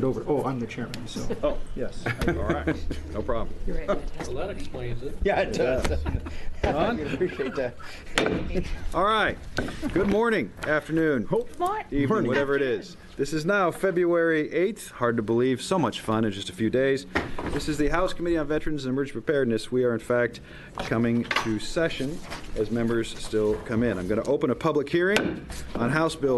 over. Oh, I'm the chairman, so. Oh, yes. All right, no problem. You're right. Well, that explains it. Yeah, it does. Ron? I appreciate that. All right. Good morning, afternoon, evening, whatever it is. This is now February 8th. Hard to believe. So much fun in just a few days. This is the House Committee on Veterans and Emergency Preparedness. We are, in fact, coming to session as members still come in. I'm going to open a public hearing on House Bill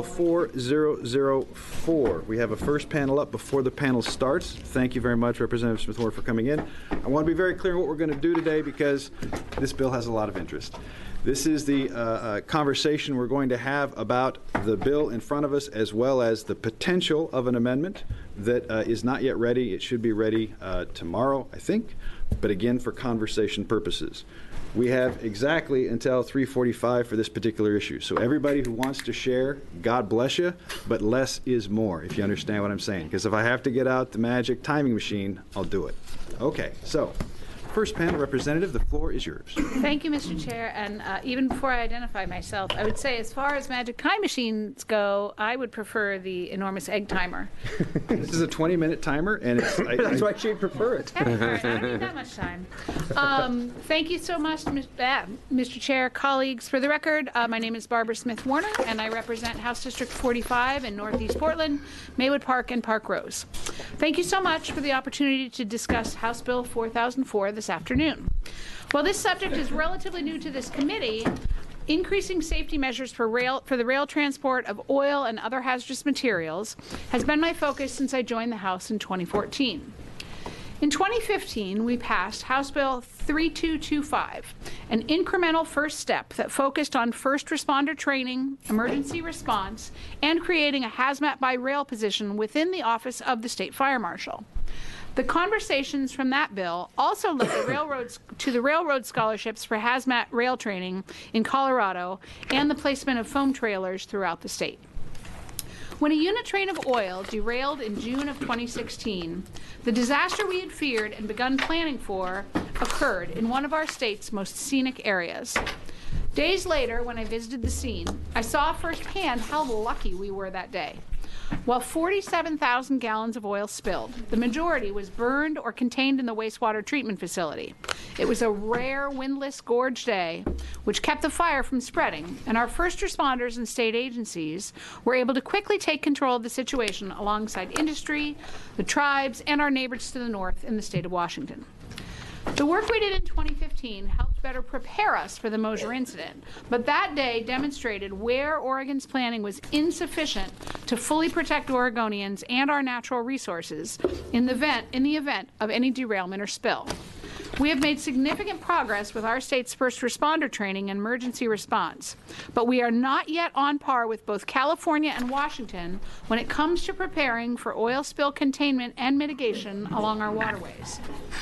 4004. We have a first panel up before the panel starts. Thank you very much, Representative Smith-Warner, for coming in. I want to be very clear on what we're going to do today because this bill has a lot of interest. This is the conversation we're going to have about the bill in front of us, as well as the potential of an amendment that is not yet ready. It should be ready tomorrow, I think, but again, for conversation purposes. We have exactly until 3:45 for this particular issue. So everybody who wants to share, God bless you, but less is more, if you understand what I'm saying. Because if I have to get out the magic timing machine, I'll do it. Okay, so first panel representative, the floor is yours. Thank you, Mr. Chair. And even before I identify myself, I would say as far as magic time machines go, I would prefer the enormous egg timer. This is a 20-minute timer, and it's, That's why she'd prefer it. All right, I don't need that much time. Thank you so much, Mr. Chair, colleagues. For the record, my name is Barbara Smith-Warner, and I represent House District 45 in Northeast Portland, Maywood Park, and Park Rose. Thank you so much for the opportunity to discuss House Bill 4004 this afternoon. While this subject is relatively new to this committee, increasing safety measures for the rail transport of oil and other hazardous materials has been my focus since I joined the House in 2014. In 2015, we passed House Bill 3225, an incremental first step that focused on first responder training, emergency response, and creating a hazmat by rail position within the Office of the State Fire Marshal. The conversations from that bill also led to the railroad scholarships for hazmat rail training in Colorado and the placement of foam trailers throughout the state. When a unit train of oil derailed in June of 2016, the disaster we had feared and begun planning for occurred in one of our state's most scenic areas. Days later, when I visited the scene, I saw firsthand how lucky we were that day. While 47,000 gallons of oil spilled, the majority was burned or contained in the wastewater treatment facility. It was a rare, windless gorge day, which kept the fire from spreading, and our first responders and state agencies were able to quickly take control of the situation alongside industry, the tribes, and our neighbors to the north in the state of Washington. The work we did in 2015 helped better prepare us for the Mosier incident, but that day demonstrated where Oregon's planning was insufficient to fully protect Oregonians and our natural resources in the event of any derailment or spill. We have made significant progress with our state's first responder training and emergency response, but we are not yet on par with both California and Washington when it comes to preparing for oil spill containment and mitigation along our waterways.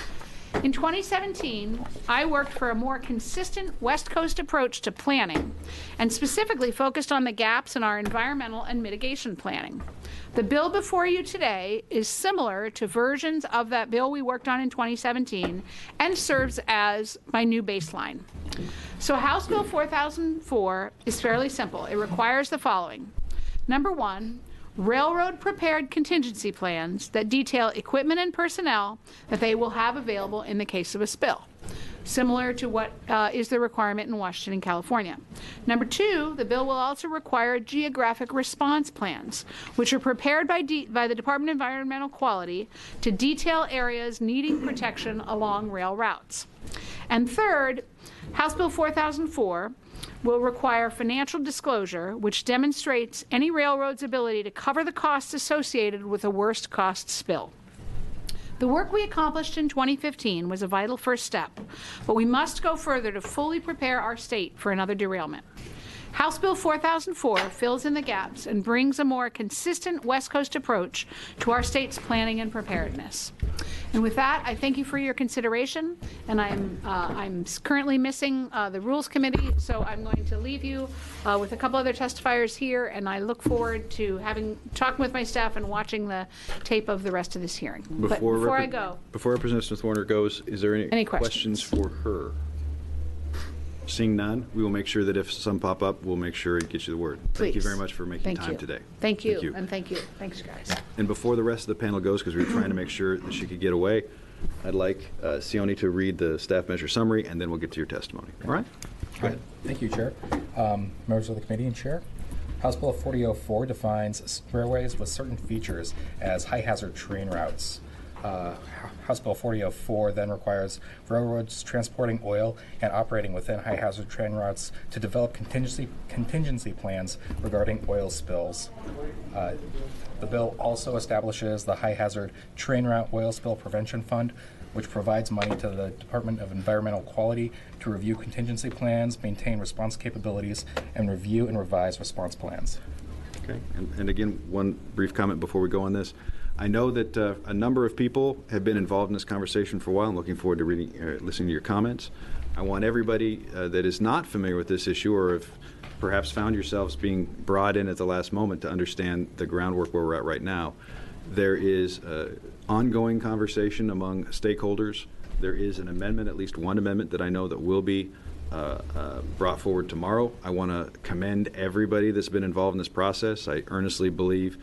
In 2017, I worked for a more consistent West Coast approach to planning and specifically focused on the gaps in our environmental and mitigation planning. The bill before you today is similar to versions of that bill we worked on in 2017 and serves as my new baseline. So House Bill 4004 is fairly simple. It requires the following. Number one, railroad prepared contingency plans that detail equipment and personnel that they will have available in the case of a spill, similar to what is the requirement in Washington and California. Number two, the bill will also require geographic response plans, which are prepared by the Department of Environmental Quality to detail areas needing protection along rail routes. And third, House Bill 4004 will require financial disclosure, which demonstrates any railroad's ability to cover the costs associated with a worst cost spill. The work we accomplished in 2015 was a vital first step, but we must go further to fully prepare our state for another derailment. House Bill 4004 fills in the gaps and brings a more consistent West Coast approach to our state's planning and preparedness. And with that, I thank you for your consideration, and I'm currently missing the Rules Committee, so I'm going to leave you with a couple other testifiers here, and I look forward to talking with my staff and watching the tape of the rest of this hearing. Before I go. Before Representative Smith-Warner goes, is there any questions for her? Seeing none, we will make sure that if some pop up, we'll make sure to get you the word. Thank you Please. very much for making Thank time you. today. Thank you. Thank you. And thank you. Thanks, guys. And before the rest of the panel goes, because we were trying to make sure that she could get away, I'd like Sione to read the staff measure summary, and then we'll get to your testimony. All right? Go ahead. Thank you, Chair. Members of the committee and Chair. House Bill 4004 defines railways with certain features as high-hazard train routes. House Bill 4004 then requires railroads transporting oil and operating within high-hazard train routes to develop contingency plans regarding oil spills. The bill also establishes the High-Hazard Train Route Oil Spill Prevention Fund, which provides money to the Department of Environmental Quality to review contingency plans, maintain response capabilities, and review and revise response plans. Okay. And again, one brief comment before we go on this. I know that a number of people have been involved in this conversation for a while. I'm looking forward to listening to your comments. I want everybody that is not familiar with this issue, or have perhaps found yourselves being brought in at the last moment, to understand the groundwork where we're at right now. There is ongoing conversation among stakeholders. There is an amendment, at least one amendment, that I know that will be brought forward tomorrow. I want to commend everybody that's been involved in this process. I earnestly believe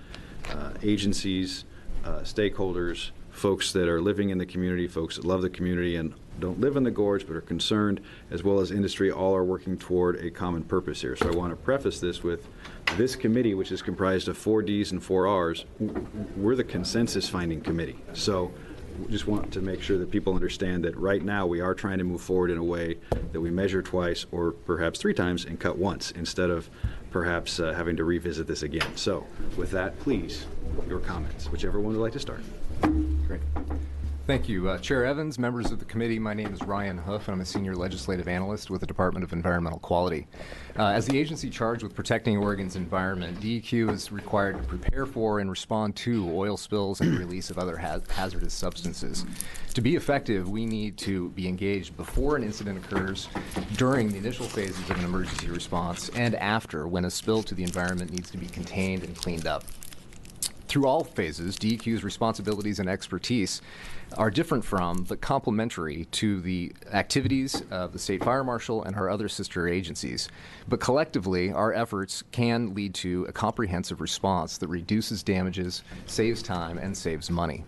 agencies, stakeholders, folks that are living in the community, folks that love the community and don't live in the gorge but are concerned, as well as industry, all are working toward a common purpose here. So I want to preface this with this committee, which is comprised of 4 Ds and 4 Rs, we're the consensus finding committee. So we just want to make sure that people understand that right now we are trying to move forward in a way that we measure twice or perhaps 3 times and cut once, instead of perhaps having to revisit this again. So with that, please, your comments, whichever one would like to start. Great. Thank you. Chair Evans, members of the committee, my name is Ryan Huff, and I'm a senior legislative analyst with the Department of Environmental Quality. As the agency charged with protecting Oregon's environment, DEQ is required to prepare for and respond to oil spills and the release of other hazardous substances. To be effective, we need to be engaged before an incident occurs, during the initial phases of an emergency response, and after, when a spill to the environment needs to be contained and cleaned up. Through all phases, DEQ's responsibilities and expertise are different from, but complementary to, the activities of the State Fire Marshal and our other sister agencies. But collectively, our efforts can lead to a comprehensive response that reduces damages, saves time, and saves money.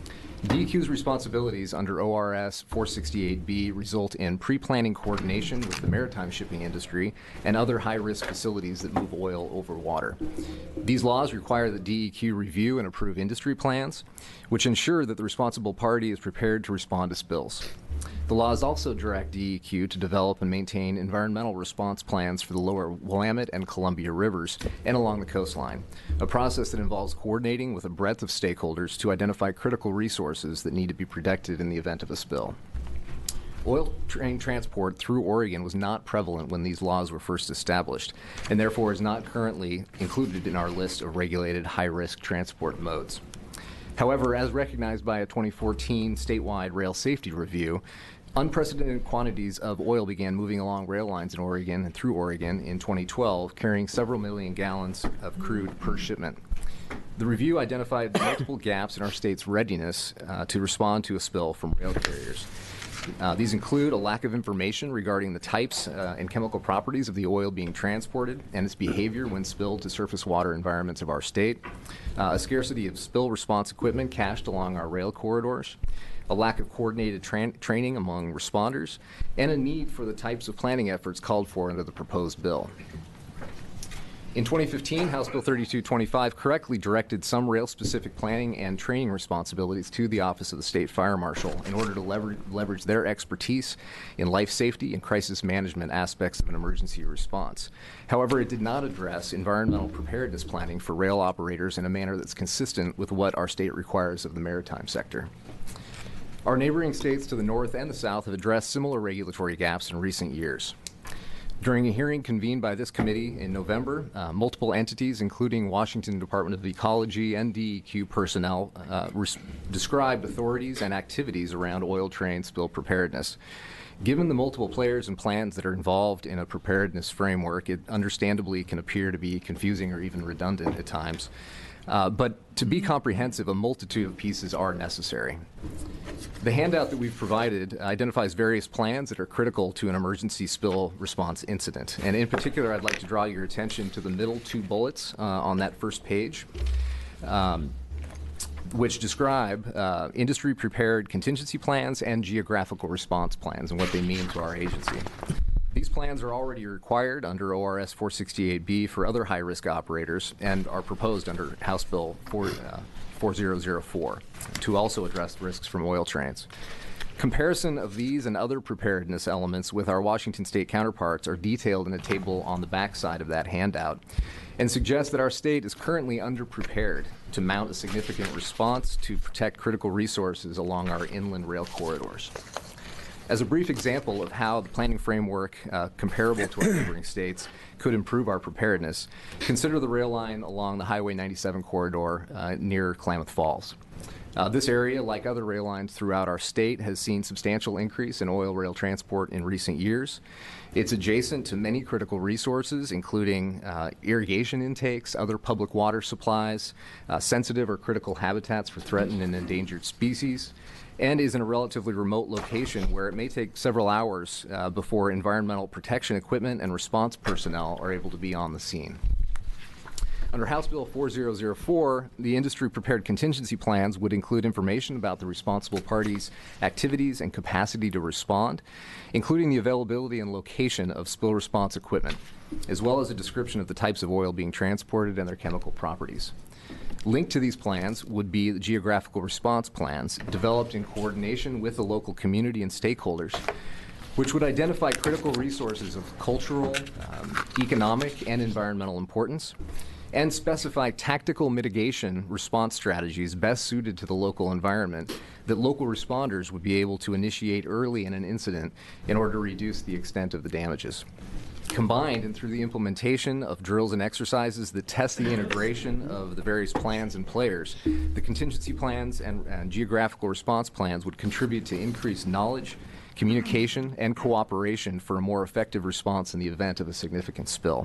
DEQ's responsibilities under ORS 468B result in pre-planning coordination with the maritime shipping industry and other high-risk facilities that move oil over water. These laws require that DEQ review and approve industry plans, which ensure that the responsible party is prepared to respond to spills. The laws also direct DEQ to develop and maintain environmental response plans for the lower Willamette and Columbia rivers and along the coastline, a process that involves coordinating with a breadth of stakeholders to identify critical resources that need to be protected in the event of a spill. Oil train transport through Oregon was not prevalent when these laws were first established, and therefore is not currently included in our list of regulated high-risk transport modes. However, as recognized by a 2014 statewide rail safety review, unprecedented quantities of oil began moving along rail lines in Oregon and through Oregon in 2012, carrying several million gallons of crude per shipment. The review identified multiple gaps in our state's readiness to respond to a spill from rail carriers. These include a lack of information regarding the types and chemical properties of the oil being transported and its behavior when spilled to surface water environments of our state, a scarcity of spill response equipment cached along our rail corridors, a lack of coordinated training among responders, and a need for the types of planning efforts called for under the proposed bill. In 2015, House Bill 3225 correctly directed some rail-specific planning and training responsibilities to the Office of the State Fire Marshal in order to leverage their expertise in life safety and crisis management aspects of an emergency response. However, it did not address environmental preparedness planning for rail operators in a manner that's consistent with what our state requires of the maritime sector. Our neighboring states to the north and the south have addressed similar regulatory gaps in recent years. During a hearing convened by this committee in November, multiple entities, including Washington Department of Ecology and DEQ personnel, described authorities and activities around oil train spill preparedness. Given the multiple players and plans that are involved in a preparedness framework, it understandably can appear to be confusing or even redundant at times. But to be comprehensive, a multitude of pieces are necessary. The handout that we've provided identifies various plans that are critical to an emergency spill response incident. And in particular, I'd like to draw your attention to the middle two bullets on that first page, which describe industry-prepared contingency plans and geographical response plans and what they mean to our agency. These plans are already required under ORS 468B for other high-risk operators and are proposed under House Bill 4004 to also address risks from oil trains. Comparison of these and other preparedness elements with our Washington state counterparts are detailed in a table on the back side of that handout and suggest that our state is currently underprepared to mount a significant response to protect critical resources along our inland rail corridors. As a brief example of how the planning framework comparable to our neighboring states could improve our preparedness, consider the rail line along the Highway 97 corridor near Klamath Falls. This area, like other rail lines throughout our state, has seen substantial increase in oil rail transport in recent years. It's adjacent to many critical resources, including irrigation intakes, other public water supplies, sensitive or critical habitats for threatened and endangered species, and is in a relatively remote location where it may take several hours before environmental protection equipment and response personnel are able to be on the scene. Under House Bill 4004, the industry-prepared contingency plans would include information about the responsible parties' activities and capacity to respond, including the availability and location of spill response equipment, as well as a description of the types of oil being transported and their chemical properties. Linked to these plans would be the geographical response plans developed in coordination with the local community and stakeholders, which would identify critical resources of cultural, economic, and environmental importance, and specify tactical mitigation response strategies best suited to the local environment that local responders would be able to initiate early in an incident in order to reduce the extent of the damages. Combined and through the implementation of drills and exercises that test the integration of the various plans and players, the contingency plans and geographical response plans would contribute to increased knowledge, communication, and cooperation for a more effective response in the event of a significant spill.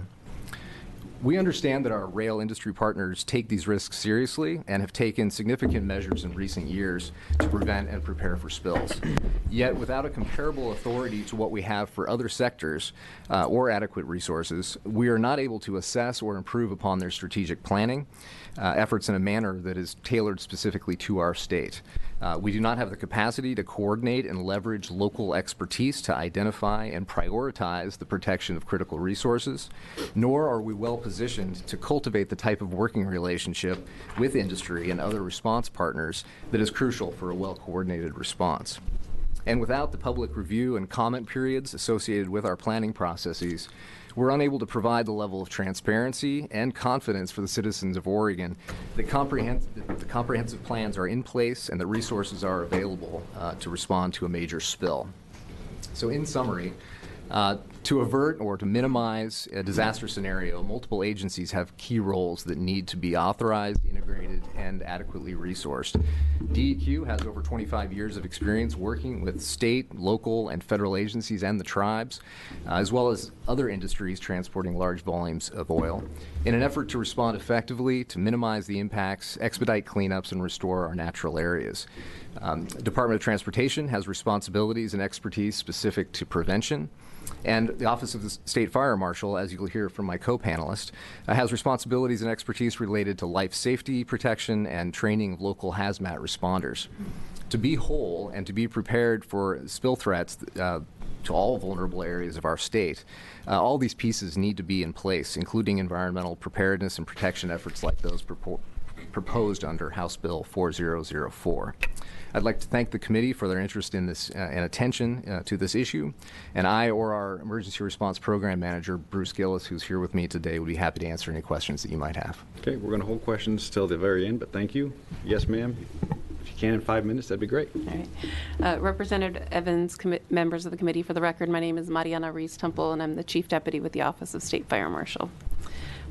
We understand that our rail industry partners take these risks seriously and have taken significant measures in recent years to prevent and prepare for spills. Yet, without a comparable authority to what we have for other sectors or adequate resources, we are not able to assess or improve upon their strategic planning efforts in a manner that is tailored specifically to our state. We do not have the capacity to coordinate and leverage local expertise to identify and prioritize the protection of critical resources, nor are we well positioned to cultivate the type of working relationship with industry and other response partners that is crucial for a well-coordinated response. And without the public review and comment periods associated with our planning processes, we're unable to provide the level of transparency and confidence for the citizens of Oregon that the comprehensive plans are in place and the resources are available to respond to a major spill. So in summary, to avert or to minimize a disaster scenario, multiple agencies have key roles that need to be authorized, integrated, and adequately resourced. DEQ has over 25 years of experience working with state, local, and federal agencies and the tribes, as well as other industries transporting large volumes of oil, in an effort to respond effectively, to minimize the impacts, expedite cleanups, and restore our natural areas. Department of Transportation has responsibilities and expertise specific to prevention. And the Office of the State Fire Marshal, as you'll hear from my co-panelist, has responsibilities and expertise related to life safety protection and training of local hazmat responders. To be whole and to be prepared for spill threats to all vulnerable areas of our state, all these pieces need to be in place, including environmental preparedness and protection efforts like those proposed under House Bill 4004. I'd like to thank the committee for their interest in this and attention to this issue. And I or our Emergency Response Program Manager, Bruce Gillis, who's here with me today, would be happy to answer any questions that you might have. Okay, we're going to hold questions till the very end, but thank you. Yes, ma'am. If you can in 5 minutes, that'd be great. All right. Representative Evans, members of the committee, for the record, my name is Mariana Rees-Temple, and I'm the Chief Deputy with the Office of State Fire Marshal.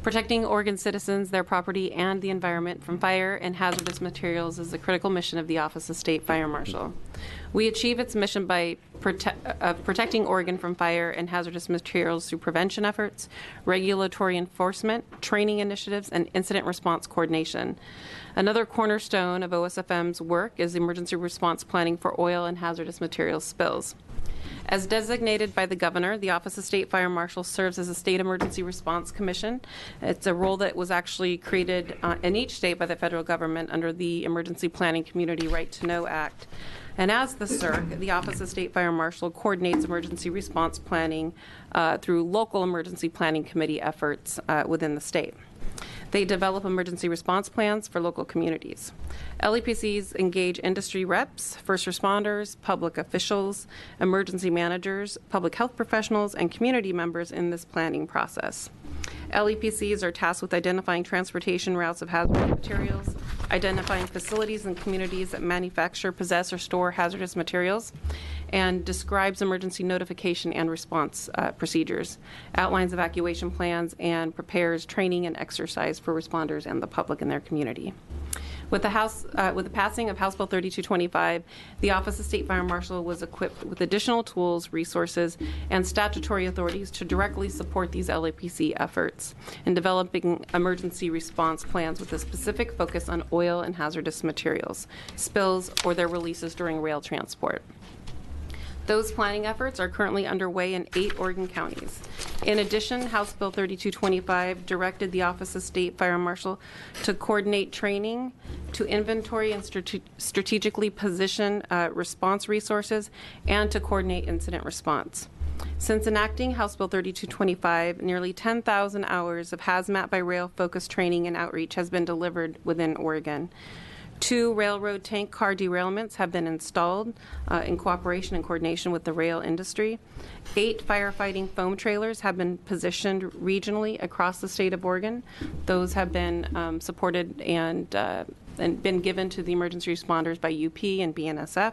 Protecting Oregon citizens, their property, and the environment from fire and hazardous materials is a critical mission of the Office of State Fire Marshal. We achieve its mission by protecting Oregon from fire and hazardous materials through prevention efforts, regulatory enforcement, training initiatives, and incident response coordination. Another cornerstone of OSFM's work is emergency response planning for oil and hazardous materials spills. As designated by the governor, the Office of State Fire Marshal serves as a state emergency response commission. It's a role that was actually created in each state by the federal government under the Emergency Planning Community Right to Know Act. And as the CERC, the Office of State Fire Marshal coordinates emergency response planning through local emergency planning committee efforts within the state. They develop emergency response plans for local communities. LEPCs engage industry reps, first responders, public officials, emergency managers, public health professionals, and community members in this planning process. LEPCs are tasked with identifying transportation routes of hazardous materials, identifying facilities and communities that manufacture, possess, or store hazardous materials, and describes emergency notification and response procedures, outlines evacuation plans, and prepares training and exercise for responders and the public in their community. With the passing of House Bill 3225, the Office of State Fire Marshal was equipped with additional tools, resources, and statutory authorities to directly support these LAPC efforts in developing emergency response plans with a specific focus on oil and hazardous materials, spills, or their releases during rail transport. Those planning efforts are currently underway in 8 Oregon counties. In addition, House Bill 3225 directed the Office of State Fire Marshal to coordinate training, to inventory and strategically position response resources, and to coordinate incident response. Since enacting House Bill 3225, nearly 10,000 hours of hazmat by rail focused training and outreach has been delivered within Oregon. 2 railroad tank car derailments have been installed in cooperation and coordination with the rail industry. 8 firefighting foam trailers have been positioned regionally across the state of Oregon. Those have been supported and been given to the emergency responders by UP and BNSF.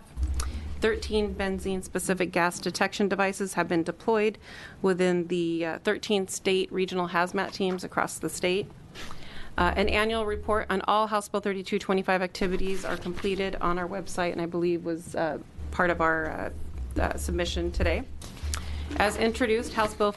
13 benzene-specific gas detection devices have been deployed within the 13 state regional hazmat teams across the state. An annual report on all House Bill 3225 activities are completed on our website, and I believe was part of our submission today. As introduced, House Bill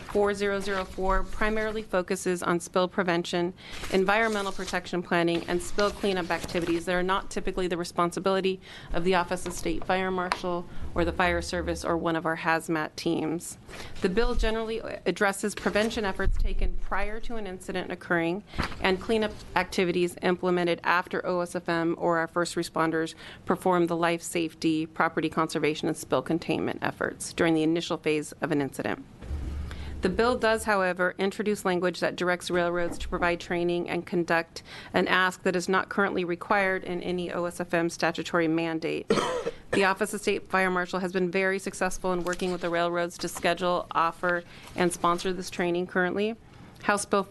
4004 primarily focuses on spill prevention, environmental protection planning, and spill cleanup activities that are not typically the responsibility of the Office of State Fire Marshal or the Fire Service or one of our hazmat teams. The bill generally addresses prevention efforts taken prior to an incident occurring and cleanup activities implemented after OSFM or our first responders perform the life safety, property conservation, and spill containment efforts during the initial phase of an incident. The bill does, however, introduce language that directs railroads to provide training and conduct an ask that is not currently required in any OSFM statutory mandate. The Office of State Fire Marshal has been very successful in working with the railroads to schedule, offer, and sponsor this training currently. House Bill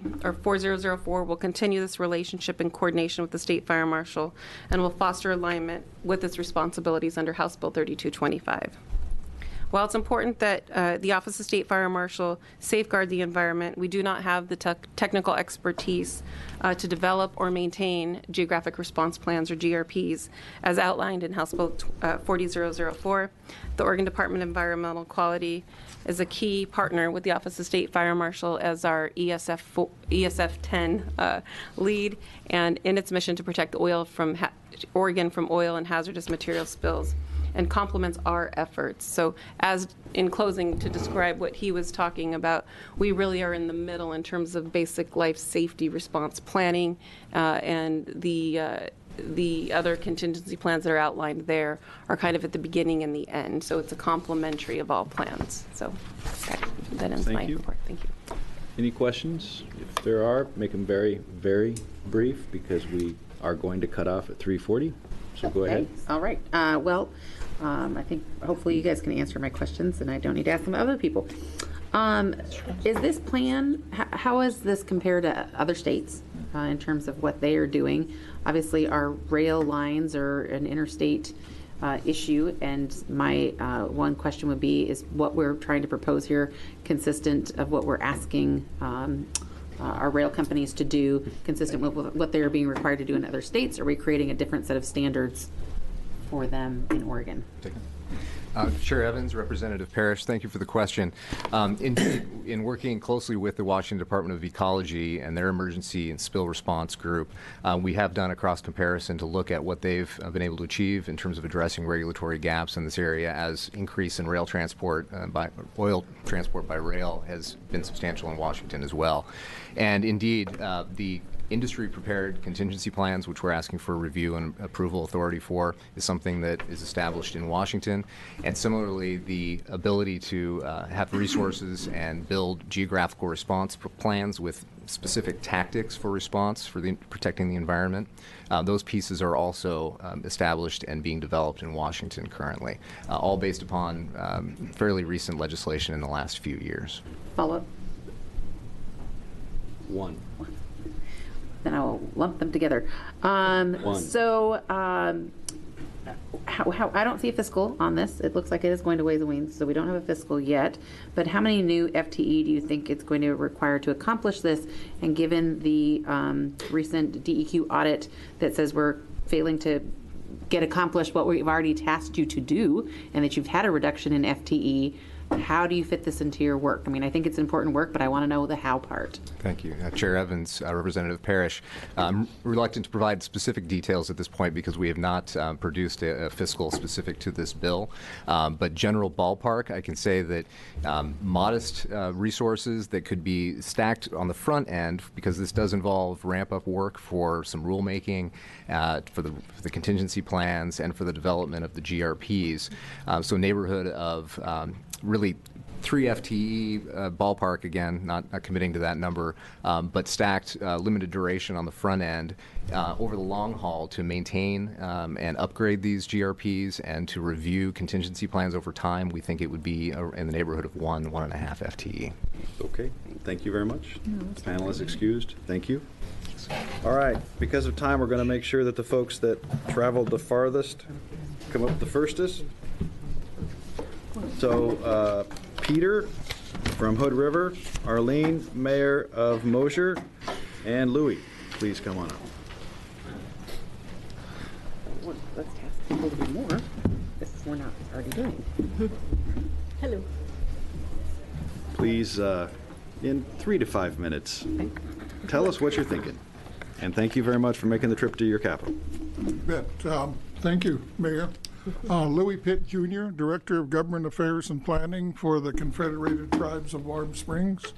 4004 will continue this relationship in coordination with the State Fire Marshal and will foster alignment with its responsibilities under House Bill 3225. While it's important that the Office of State Fire Marshal safeguard the environment, we do not have the technical expertise to develop or maintain geographic response plans, or GRPs, as outlined in House Bill 4004. The Oregon Department of Environmental Quality is a key partner with the Office of State Fire Marshal as our ESF 10 lead, and in its mission to protect Oregon from oil and hazardous material spills, and complements our efforts. So as in closing, to describe what he was talking about, we really are in the middle in terms of basic life safety response planning, and the other contingency plans that are outlined there are kind of at the beginning and the end. So it's a complementary of all plans. So that ends my report. Thank you. Any questions? If there are, make them very, very brief, because we are going to cut off at 3:40. So go ahead. All right. I think hopefully you guys can answer my questions, and I don't need to ask them other people. Is this plan, how is this compared to other states in terms of what they are doing? Obviously, our rail lines are an interstate issue, and my one question would be, is what we're trying to propose here consistent of what we're asking our rail companies to do consistent with what they're being required to do in other states? Are we creating a different set of standards for them in Oregon? Chair Evans, Representative Parrish, thank you for the question. In working closely with the Washington Department of Ecology and their emergency and spill response group, we have done a cross comparison to look at what they've been able to achieve in terms of addressing regulatory gaps in this area, as increase in rail transport oil transport by rail has been substantial in Washington as well. And indeed, the industry-prepared contingency plans, which we're asking for review and approval authority for, is something that is established in Washington. And similarly, the ability to have resources and build geographical response plans with specific tactics for response for protecting the environment, those pieces are also established and being developed in Washington currently, all based upon fairly recent legislation in the last few years. Follow-up? One. Then I'll lump them together. So, how I don't see a fiscal on this. It looks like it is going to Ways and Means, so we don't have a fiscal yet. But how many new FTE do you think it's going to require to accomplish this? And given the recent DEQ audit that says we're failing to get accomplished what we've already tasked you to do, and that you've had a reduction in FTE, how do you fit this into your work? I mean, I think it's important work, but I want to know the how part. Thank you. Chair Evans, Representative Parrish. I'm reluctant to provide specific details at this point because we have not produced a fiscal specific to this bill. But general ballpark, I can say that modest resources that could be stacked on the front end, because this does involve ramp-up work for some rulemaking, for the contingency plans, and for the development of the GRPs. So neighborhood of really 3 FTE ballpark, again, not committing to that number, but stacked limited duration on the front end over the long haul to maintain and upgrade these GRPs and to review contingency plans over time. We think it would be in the neighborhood of 1.5 FTE. Okay, thank you very much. The panel is excused. Thank you. All right, because of time, we're going to make sure that the folks that traveled the farthest come up the firstest. So, Peter from Hood River, Arlene, Mayor of Mosher, and Louis, please come on up. Let's ask people to do more. This we're not already doing. Hello. Please, in 3 to 5 minutes, tell us what you're thinking. And thank you very much for making the trip to your capital. Thank you, Mayor. Louis Pitt Jr., Director of Government Affairs and Planning for the Confederated Tribes of Warm Springs.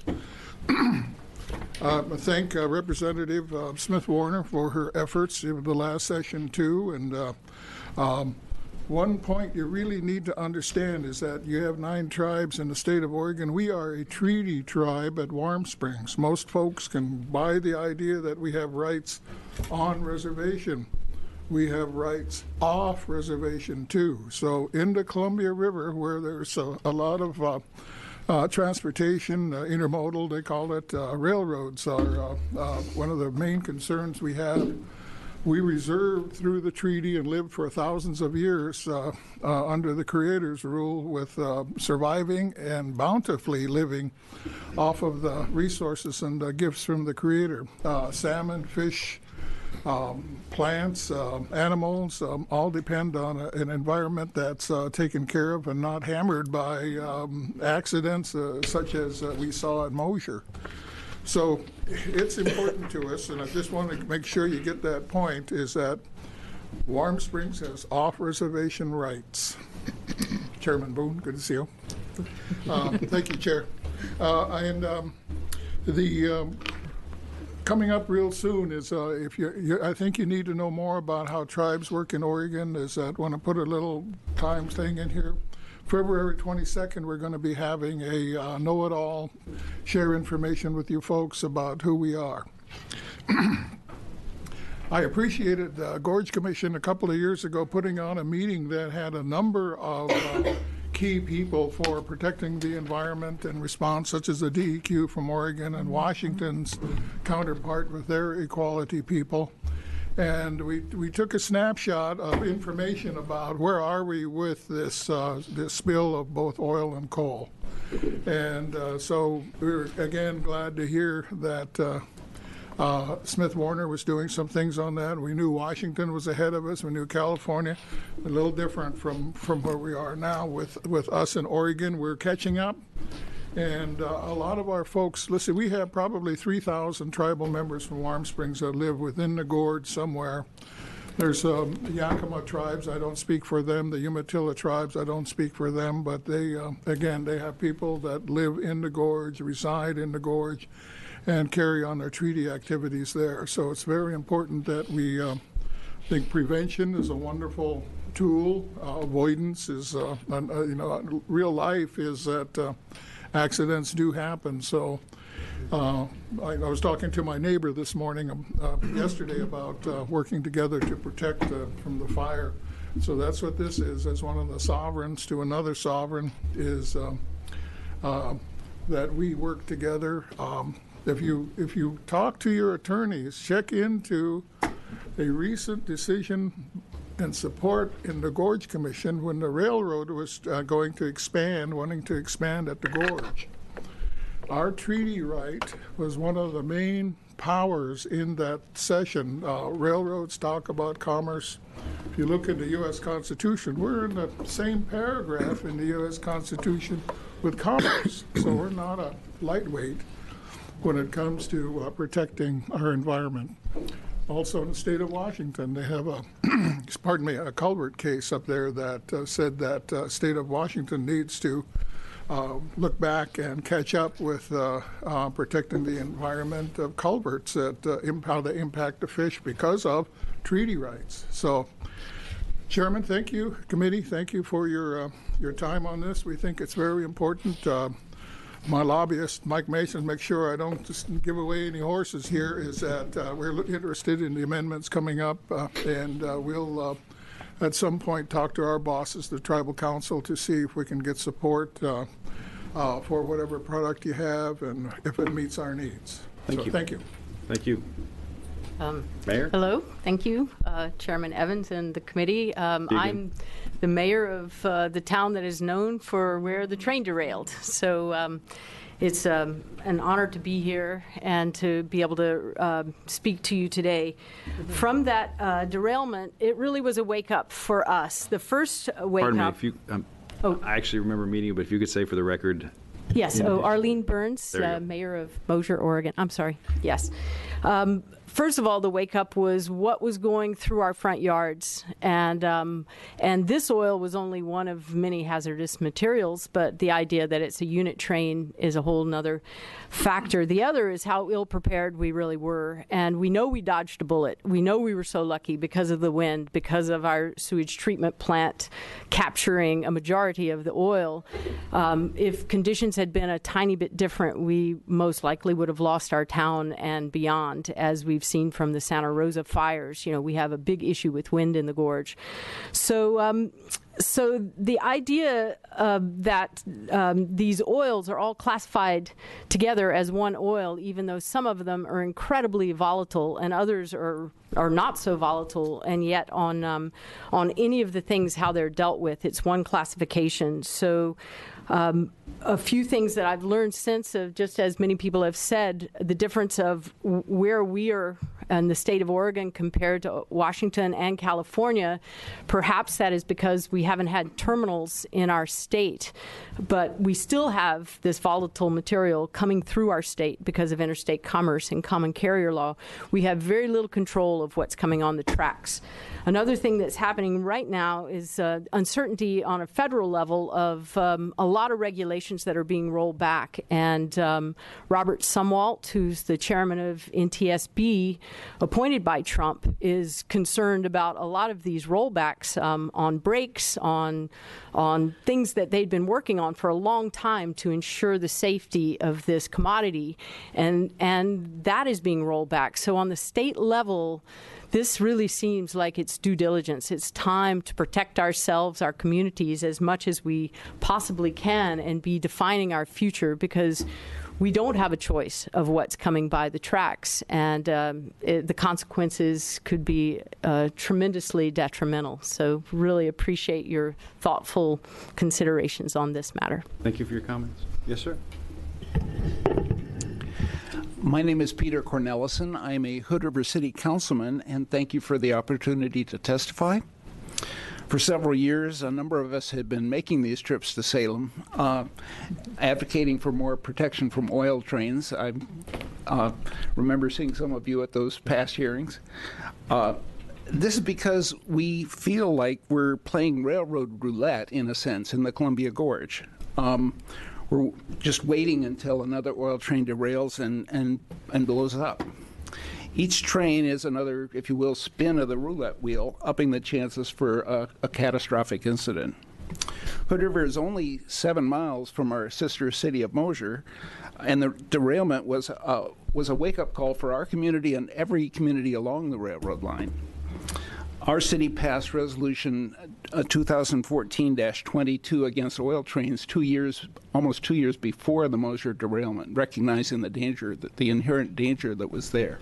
I thank Representative Smith Warner for her efforts in the last session too. And one point you really need to understand is that you have 9 tribes in the state of Oregon. We are a treaty tribe at Warm Springs. Most folks can buy the idea that we have rights on reservation. We have rights off reservation too. So in the Columbia River, where there's a lot of transportation, intermodal, they call it, railroads are one of the main concerns we have. We reserved through the treaty and lived for thousands of years under the Creator's rule with surviving and bountifully living off of the resources and gifts from the Creator. Salmon, fish, plants, animals, all depend on an environment that's taken care of and not hammered by accidents such as we saw at Mosher. So it's important to us, and I just want to make sure you get that point, is that Warm Springs has off-reservation rights. Chairman Boone, good to see you. Thank you, Chair. Coming up real soon is I think you need to know more about how tribes work in Oregon. Is that want to put a little time thing in here. February 22nd, we're going to be having a know-it-all, share information with you folks about who we are. I appreciated the Gorge Commission a couple of years ago putting on a meeting that had a number of key people for protecting the environment and response, such as the DEQ from Oregon and Washington's counterpart with their equality people. And we took a snapshot of information about where are we with this spill of both oil and coal. And so we're, again, glad to hear that Smith Warner was doing some things on that. We knew Washington was ahead of us. We knew California, a little different from where we are now with us in Oregon. We're catching up. And a lot of our folks, listen, we have probably 3,000 tribal members from Warm Springs that live within the gorge somewhere. There's the Yakima tribes, I don't speak for them. The Umatilla tribes, I don't speak for them. But they, again, they have people that live in the gorge, reside in the gorge, and carry on their treaty activities there. So it's very important that we think prevention is a wonderful tool. Avoidance is, real life is that accidents do happen. So I was talking to my neighbor this morning, yesterday, about working together to protect from the fire. So that's what this is. As one of the sovereigns to another sovereign is that we work together. If you talk to your attorneys, check into a recent decision and support in the Gorge Commission when the railroad was wanting to expand at the gorge. Our treaty right was one of the main powers in that session. Railroads talk about commerce. If you look at the U.S. Constitution, we're in the same paragraph in the U.S. Constitution with commerce. So we're not a lightweight when it comes to protecting our environment. Also in the state of Washington, they have a culvert case up there that said that state of Washington needs to look back and catch up with protecting the environment of culverts that how they impact the fish because of treaty rights. So, Chairman, thank you. Committee, thank you for your time on this. We think it's very important. My lobbyist, Mike Mason, make sure I don't just give away any horses here, is that we're interested in the amendments coming up, and we'll at some point talk to our bosses, the Tribal Council, to see if we can get support for whatever product you have and if it meets our needs. Thank you. Thank you. Thank you. Mayor? Hello, thank you, Chairman Evans and the committee. I'm the mayor of the town that is known for where the train derailed. So it's an honor to be here and to be able to speak to you today. From that derailment, it really was a wake-up for us. The first wake-up... Pardon me, if you... I actually remember meeting you, but if you could say for the record... Yes, Arlene Burns, mayor of Mosier, Oregon. I'm sorry, yes. First of all, the wake-up was what was going through our front yards, and this oil was only one of many hazardous materials, but the idea that it's a unit train is a whole nother factor. The other is how ill-prepared we really were, and we know we dodged a bullet. We know we were so lucky because of the wind, because of our sewage treatment plant capturing a majority of the oil. If conditions had been a tiny bit different, we most likely would have lost our town and beyond, as we've seen from the Santa Rosa fires. You know, we have a big issue with wind in the gorge. So the idea that these oils are all classified together as one oil, even though some of them are incredibly volatile and others are not so volatile, and yet on any of the things how they're dealt with, it's one classification. So a few things that I've learned since, of just as many people have said, the difference of where we are in the state of Oregon compared to Washington and California. Perhaps that is because we haven't had terminals in our state, but we still have this volatile material coming through our state because of interstate commerce and common carrier law. We have very little control of what's coming on the tracks. Another thing that's happening right now is uncertainty on a federal level of a lot of regulations that are being rolled back. And Robert Sumwalt, who's the chairman of NTSB, appointed by Trump, is concerned about a lot of these rollbacks on brakes, on things that they'd been working on for a long time to ensure the safety of this commodity. And that is being rolled back. So on the state level, this really seems like it's due diligence. It's time to protect ourselves, our communities, as much as we possibly can and be defining our future, because we don't have a choice of what's coming by the tracks, and the consequences could be tremendously detrimental. So really appreciate your thoughtful considerations on this matter. Thank you for your comments. Yes, sir. My name is Peter Cornelison. I'm a Hood River City Councilman, and thank you for the opportunity to testify. For several years, a number of us had been making these trips to Salem, advocating for more protection from oil trains. I remember seeing some of you at those past hearings. This is because we feel like we're playing railroad roulette, in a sense, in the Columbia Gorge. We're just waiting until another oil train derails and blows up. Each train is another, if you will, spin of the roulette wheel, upping the chances for a catastrophic incident. Hood River is only 7 miles from our sister city of Mosier, and the derailment was a wake-up call for our community and every community along the railroad line. Our city passed Resolution 2014-22 against oil trains almost 2 years before the Mosier derailment, recognizing the inherent danger that was there.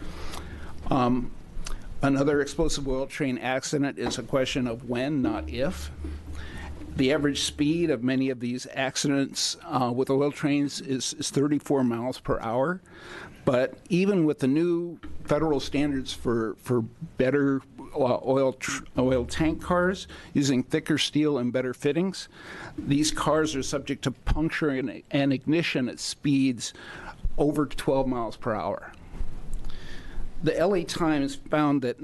Another explosive oil train accident is a question of when, not if. The average speed of many of these accidents with oil trains is 34 miles per hour. But even with the new federal standards for better oil tank cars using thicker steel and better fittings, these cars are subject to puncture and ignition at speeds over 12 miles per hour. The LA Times found that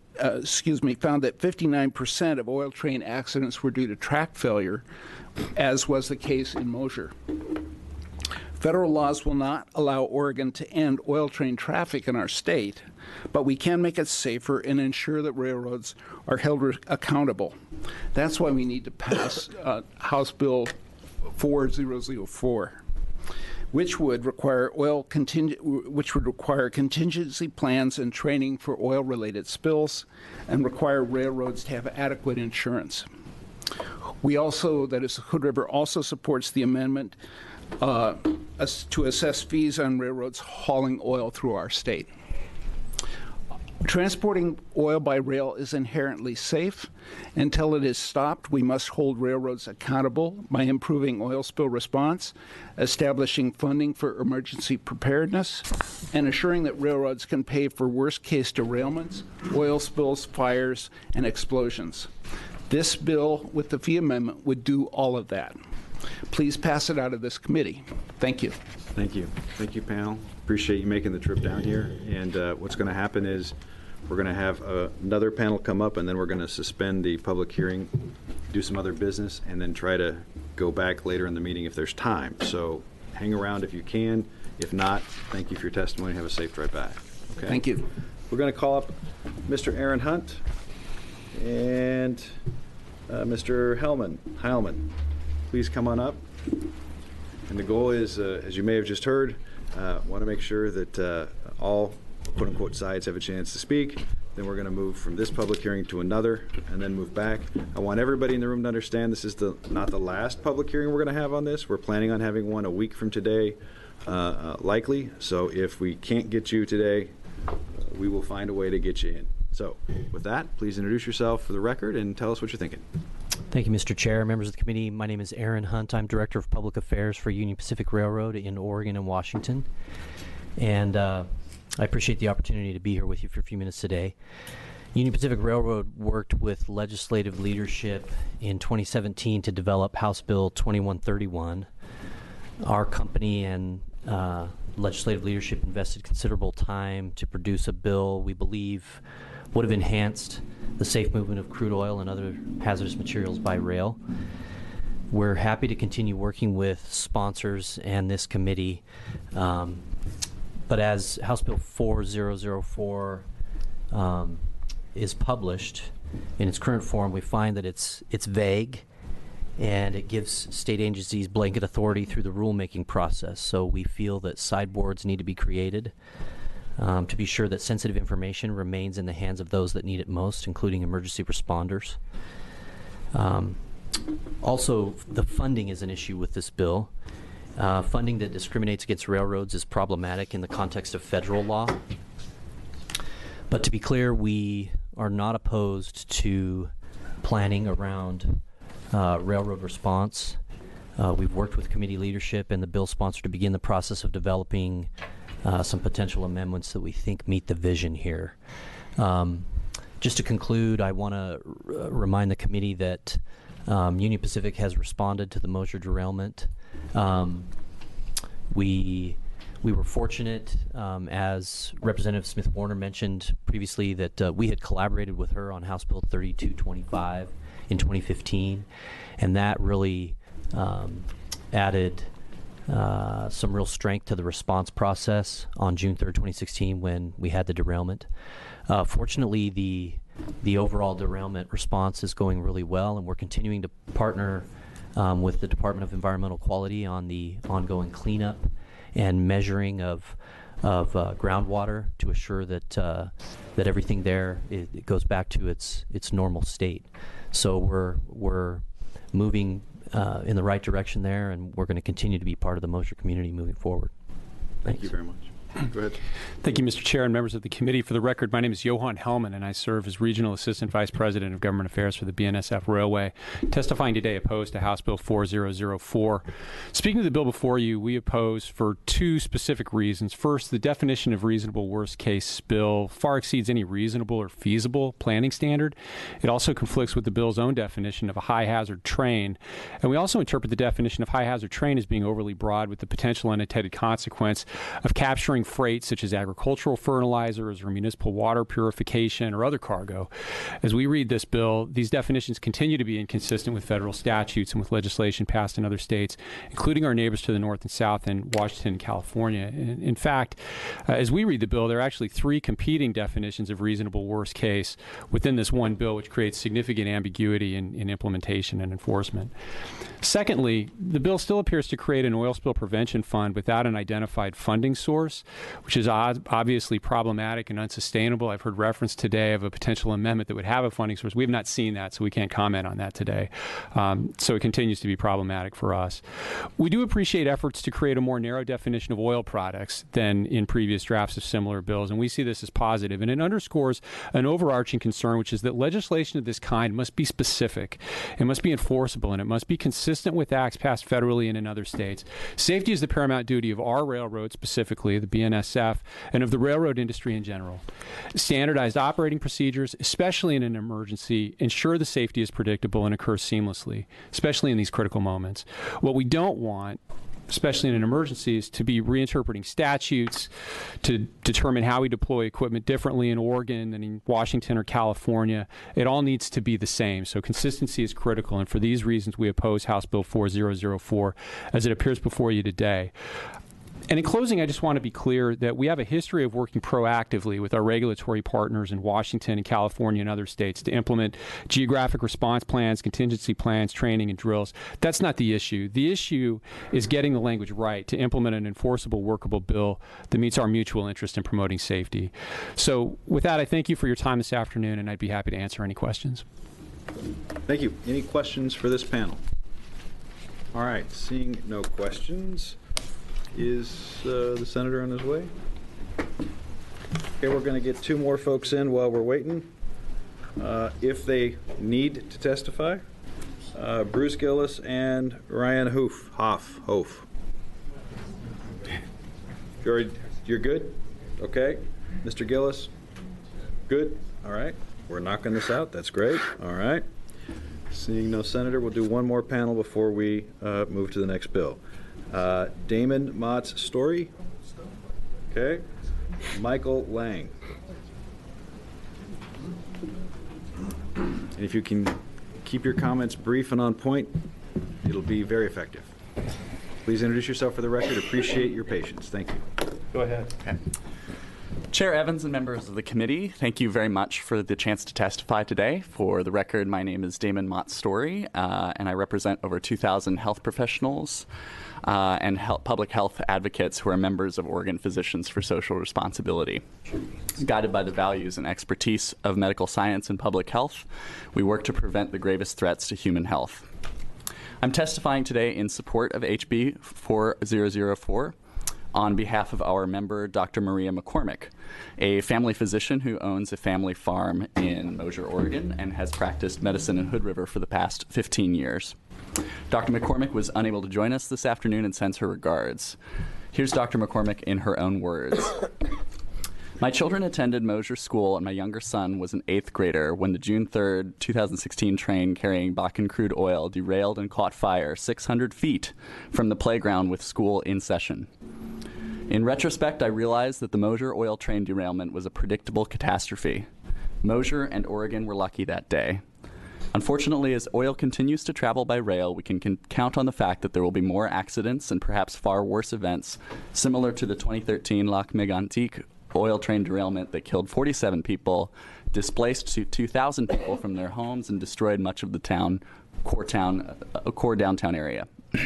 59% of oil train accidents were due to track failure, as was the case in Mosier. Federal laws will not allow Oregon to end oil train traffic in our state, but we can make it safer and ensure that railroads are held accountable. That's why we need to pass House Bill 4004, which would require contingency plans and training for oil-related spills, and require railroads to have adequate insurance. We also, that is, Hood River also supports the amendment to assess fees on railroads hauling oil through our state. Transporting oil by rail is inherently safe. Until it is stopped, we must hold railroads accountable by improving oil spill response, establishing funding for emergency preparedness, and assuring that railroads can pay for worst-case derailments, oil spills, fires, and explosions. This bill, with the fee amendment, would do all of that. Please pass it out of this committee. Thank you. Thank you. Thank you, panel. Appreciate you making the trip down here. And what's going to happen is we're going to have another panel come up, and then we're going to suspend the public hearing, do some other business, and then try to go back later in the meeting if there's time. So hang around if you can. If not, thank you for your testimony. Have a safe drive back. Okay? Thank you. We're going to call up Mr. Aaron Hunt and Mr. Heilman. Please come on up. And the goal is, as you may have just heard, want to make sure that all quote-unquote sides have a chance to speak. Then we're going to move from this public hearing to another and then move back. I want everybody in the room to understand this is not the last public hearing we're going to have on this. We're planning on having one a week from today, likely. So if we can't get you today, we will find a way to get you in. So with that, please introduce yourself for the record and tell us what you're thinking. Thank you, Mr. Chair, members of the committee. My name is Aaron Hunt. I'm Director of Public Affairs for Union Pacific Railroad in Oregon and Washington. And I appreciate the opportunity to be here with you for a few minutes today. Union Pacific Railroad worked with legislative leadership in 2017 to develop House Bill 2131. Our company and legislative leadership invested considerable time to produce a bill we believe would have enhanced the safe movement of crude oil and other hazardous materials by rail. We're happy to continue working with sponsors and this committee, but as House Bill 4004 is published in its current form, we find that it's vague and it gives state agencies blanket authority through the rulemaking process. So we feel that sideboards need to be created to be sure that sensitive information remains in the hands of those that need it most, including emergency responders. Also, the funding is an issue with this bill, Funding that discriminates against railroads is problematic in the context of federal law. But to be clear, we are not opposed to planning around railroad response. We've worked with committee leadership and the bill sponsor to begin the process of developing some potential amendments that we think meet the vision here. Just to conclude, I want to remind the committee that Union Pacific has responded to the Mosier derailment. We were fortunate, as Representative Smith Warner mentioned previously, that we had collaborated with her on House Bill 3225 in 2015, and that really added some real strength to the response process on June 3rd, 2016, when we had the derailment. Fortunately, the overall derailment response is going really well, and we're continuing to partner with the Department of Environmental Quality on the ongoing cleanup and measuring of groundwater to assure that that everything there it goes back to its normal state. So we're moving in the right direction there, and we're going to continue to be part of the Mosier community moving forward. Thank you very much. Go ahead. Thank you, Mr. Chair and members of the committee. For the record, my name is Johan Hellman, and I serve as Regional Assistant Vice President of Government Affairs for the BNSF Railway, testifying today opposed to House Bill 4004. Speaking of the bill before you, we oppose for two specific reasons. First, the definition of reasonable worst-case spill far exceeds any reasonable or feasible planning standard. It also conflicts with the bill's own definition of a high-hazard train, and we also interpret the definition of high-hazard train as being overly broad, with the potential unintended consequence of capturing freight such as agricultural fertilizers or municipal water purification or other cargo. As we read this bill, these definitions continue to be inconsistent with federal statutes and with legislation passed in other states, including our neighbors to the north and south in Washington and California. In fact, as we read the bill, there are actually three competing definitions of reasonable worst case within this one bill, which creates significant ambiguity in implementation and enforcement. Secondly, the bill still appears to create an oil spill prevention fund without an identified funding source, which is obviously problematic and unsustainable. I've heard reference today of a potential amendment that would have a funding source. We have not seen that, so we can't comment on that today. So it continues to be problematic for us. We do appreciate efforts to create a more narrow definition of oil products than in previous drafts of similar bills, and we see this as positive. And it underscores an overarching concern, which is that legislation of this kind must be specific, it must be enforceable, and it must be consistent with acts passed federally and in other states. Safety is the paramount duty of our railroad, specifically the BNSF, and of the railroad industry in general. Standardized operating procedures, especially in an emergency, ensure the safety is predictable and occurs seamlessly, especially in these critical moments. What we don't want, especially in an emergency, is to be reinterpreting statutes to determine how we deploy equipment differently in Oregon than in Washington or California. It all needs to be the same. So consistency is critical, and for these reasons we oppose House Bill 4004 as it appears before you today. And in closing, I just want to be clear that we have a history of working proactively with our regulatory partners in Washington and California and other states to implement geographic response plans, contingency plans, training, and drills. That's not the issue. The issue is getting the language right to implement an enforceable, workable bill that meets our mutual interest in promoting safety. So with that, I thank you for your time this afternoon, and I'd be happy to answer any questions. Thank you. Any questions for this panel? All right, seeing no questions. Is the senator on his way? Okay, we're going to get two more folks in while we're waiting. If they need to testify, Bruce Gillis and Ryan Hoff. You're good? Okay. Mr. Gillis? Good? All right. We're knocking this out. That's great. All right. Seeing no senator, we'll do one more panel before we move to the next bill. Damon Mott's Story. Okay. Michael Lang. And if you can keep your comments brief and on point, it'll be very effective. Please introduce yourself for the record. Appreciate your patience. Thank you. Go ahead. Okay. Chair Evans and members of the committee, thank you very much for the chance to testify today. For the record, my name is Damon Mott's Story, and I represent over 2,000 health professionals and public health advocates who are members of Oregon Physicians for Social Responsibility. Guided by the values and expertise of medical science and public health, we work to prevent the gravest threats to human health. I'm testifying today in support of HB 4004 on behalf of our member, Dr. Maria McCormick, a family physician who owns a family farm in Mosier, Oregon, and has practiced medicine in Hood River for the past 15 years. Dr. McCormick was unable to join us this afternoon and sends her regards. Here's Dr. McCormick in her own words. My children attended Mosier School, and my younger son was an 8th grader when the June 3rd, 2016 train carrying Bakken crude oil derailed and caught fire 600 feet from the playground with school in session. In retrospect, I realized that the Mosier oil train derailment was a predictable catastrophe. Mosier and Oregon were lucky that day. Unfortunately, as oil continues to travel by rail, we can count on the fact that there will be more accidents and perhaps far worse events, similar to the 2013 Lac Mégantic oil train derailment that killed 47 people, displaced 2,000 people from their homes, and destroyed much of the core downtown area.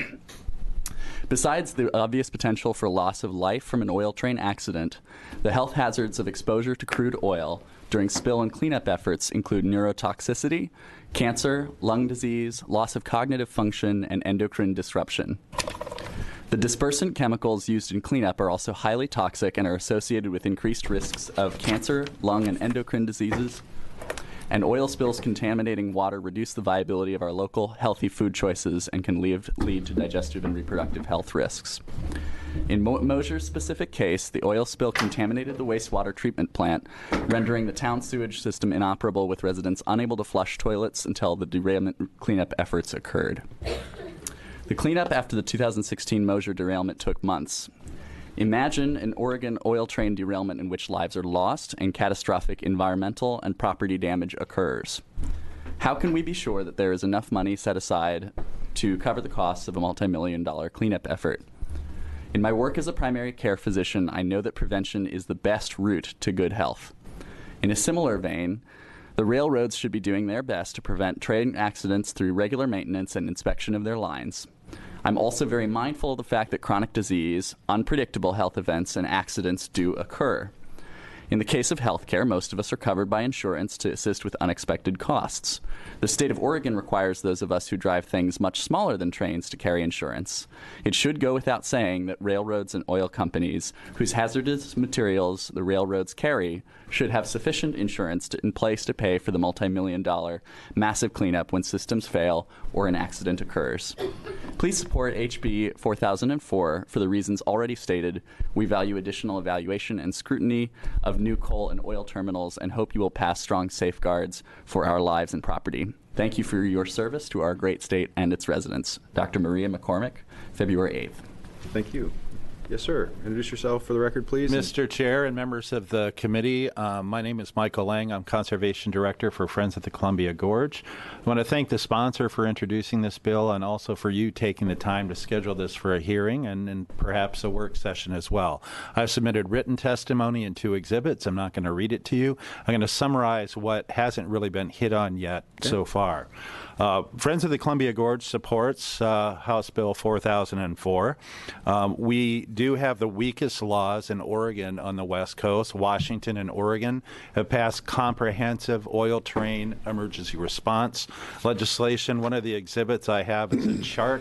Besides the obvious potential for loss of life from an oil train accident, the health hazards of exposure to crude oil during spill and cleanup efforts include neurotoxicity, cancer, lung disease, loss of cognitive function, and endocrine disruption. The dispersant chemicals used in cleanup are also highly toxic and are associated with increased risks of cancer, lung, and endocrine diseases. And oil spills contaminating water reduce the viability of our local healthy food choices and can lead to digestive and reproductive health risks. In Mosier's specific case, the oil spill contaminated the wastewater treatment plant, rendering the town sewage system inoperable, with residents unable to flush toilets until the derailment cleanup efforts occurred. The cleanup after the 2016 Mosier derailment took months. Imagine an Oregon oil train derailment in which lives are lost and catastrophic environmental and property damage occurs. How can we be sure that there is enough money set aside to cover the costs of a multi-million-dollar cleanup effort? In my work as a primary care physician, I know that prevention is the best route to good health. In a similar vein, the railroads should be doing their best to prevent train accidents through regular maintenance and inspection of their lines. I'm also very mindful of the fact that chronic disease, unpredictable health events, and accidents do occur. In the case of healthcare, most of us are covered by insurance to assist with unexpected costs. The state of Oregon requires those of us who drive things much smaller than trains to carry insurance. It should go without saying that railroads and oil companies whose hazardous materials the railroads carry should have sufficient insurance in place to pay for the multi-million-dollar massive cleanup when systems fail or an accident occurs. Please support HB 4004 for the reasons already stated. We value additional evaluation and scrutiny of new coal and oil terminals and hope you will pass strong safeguards for our lives and property. Thank you for your service to our great state and its residents. Dr. Maria McCormick, February 8th. Thank you. Yes, sir. Introduce yourself for the record, please. Mr. Chair and members of the committee, my name is Michael Lang. I'm Conservation Director for Friends of the Columbia Gorge. I want to thank the sponsor for introducing this bill and also for you taking the time to schedule this for a hearing and perhaps a work session as well. I've submitted written testimony in 2 exhibits. I'm not going to read it to you. I'm going to summarize what hasn't really been hit on yet so far. Friends of the Columbia Gorge supports House Bill 4004. We do have the weakest laws in Oregon on the West Coast. Washington and Oregon have passed comprehensive oil train emergency response legislation. One of the exhibits I have is a chart.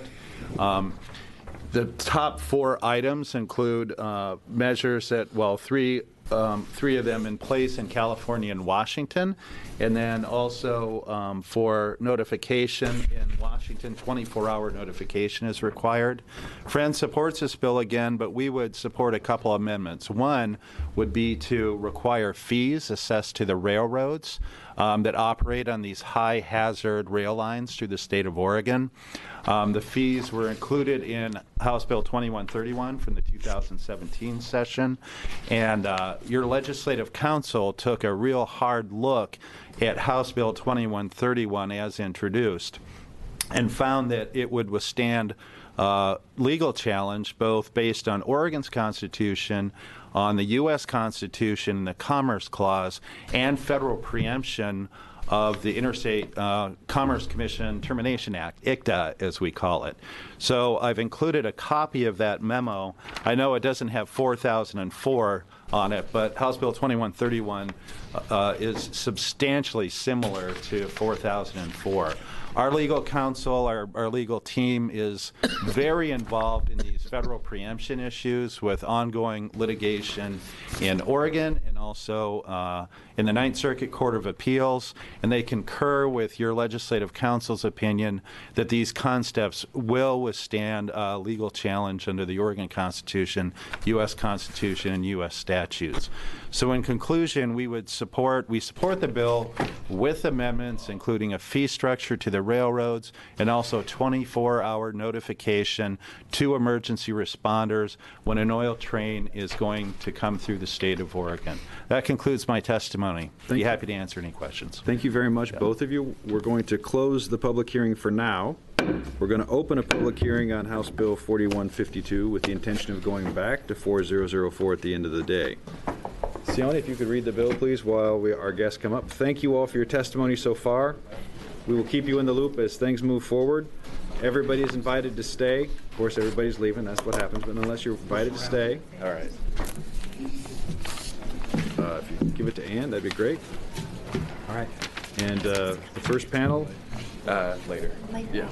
The top 4 items include measures that, well, three of them in place in California and Washington, and then also for notification in Washington, 24-hour notification is required. Friends supports this bill again, but we would support a couple amendments. One would be to require fees assessed to the railroads that operate on these high-hazard rail lines through the state of Oregon. The fees were included in House Bill 2131 from the 2017 session, and your legislative council took a real hard look at House Bill 2131 as introduced and found that it would withstand legal challenge both based on Oregon's Constitution, on the U.S. Constitution, the Commerce Clause, and federal preemption of the Interstate Commerce Commission Termination Act, ICTA as we call it. So I've included a copy of that memo. I know it doesn't have 4004 on it, but House Bill 2131 is substantially similar to 4004. Our legal counsel, our legal team is very involved in these federal preemption issues with ongoing litigation in Oregon and also in the Ninth Circuit Court of Appeals, and they concur with your legislative counsel's opinion that these concepts will withstand legal challenge under the Oregon Constitution, U.S. Constitution, and U.S. statutes. So in conclusion, we support the bill with amendments, including a fee structure to the railroads and also 24-hour notification to emergency responders when an oil train is going to come through the state of Oregon. That concludes my testimony. Be happy to answer any questions. Thank you very much, both of you. We're going to close the public hearing for now. We're going to open a public hearing on House Bill 4152 with the intention of going back to 4004 at the end of the day. Sione, if you could read the bill, please, while our guests come up. Thank you all for your testimony so far. We will keep you in the loop as things move forward. Everybody is invited to stay. Of course, everybody's leaving. That's what happens. But unless you're invited to stay. All right. If you could give it to Ann, that'd be great. All right. And the first panel? Later. Yeah.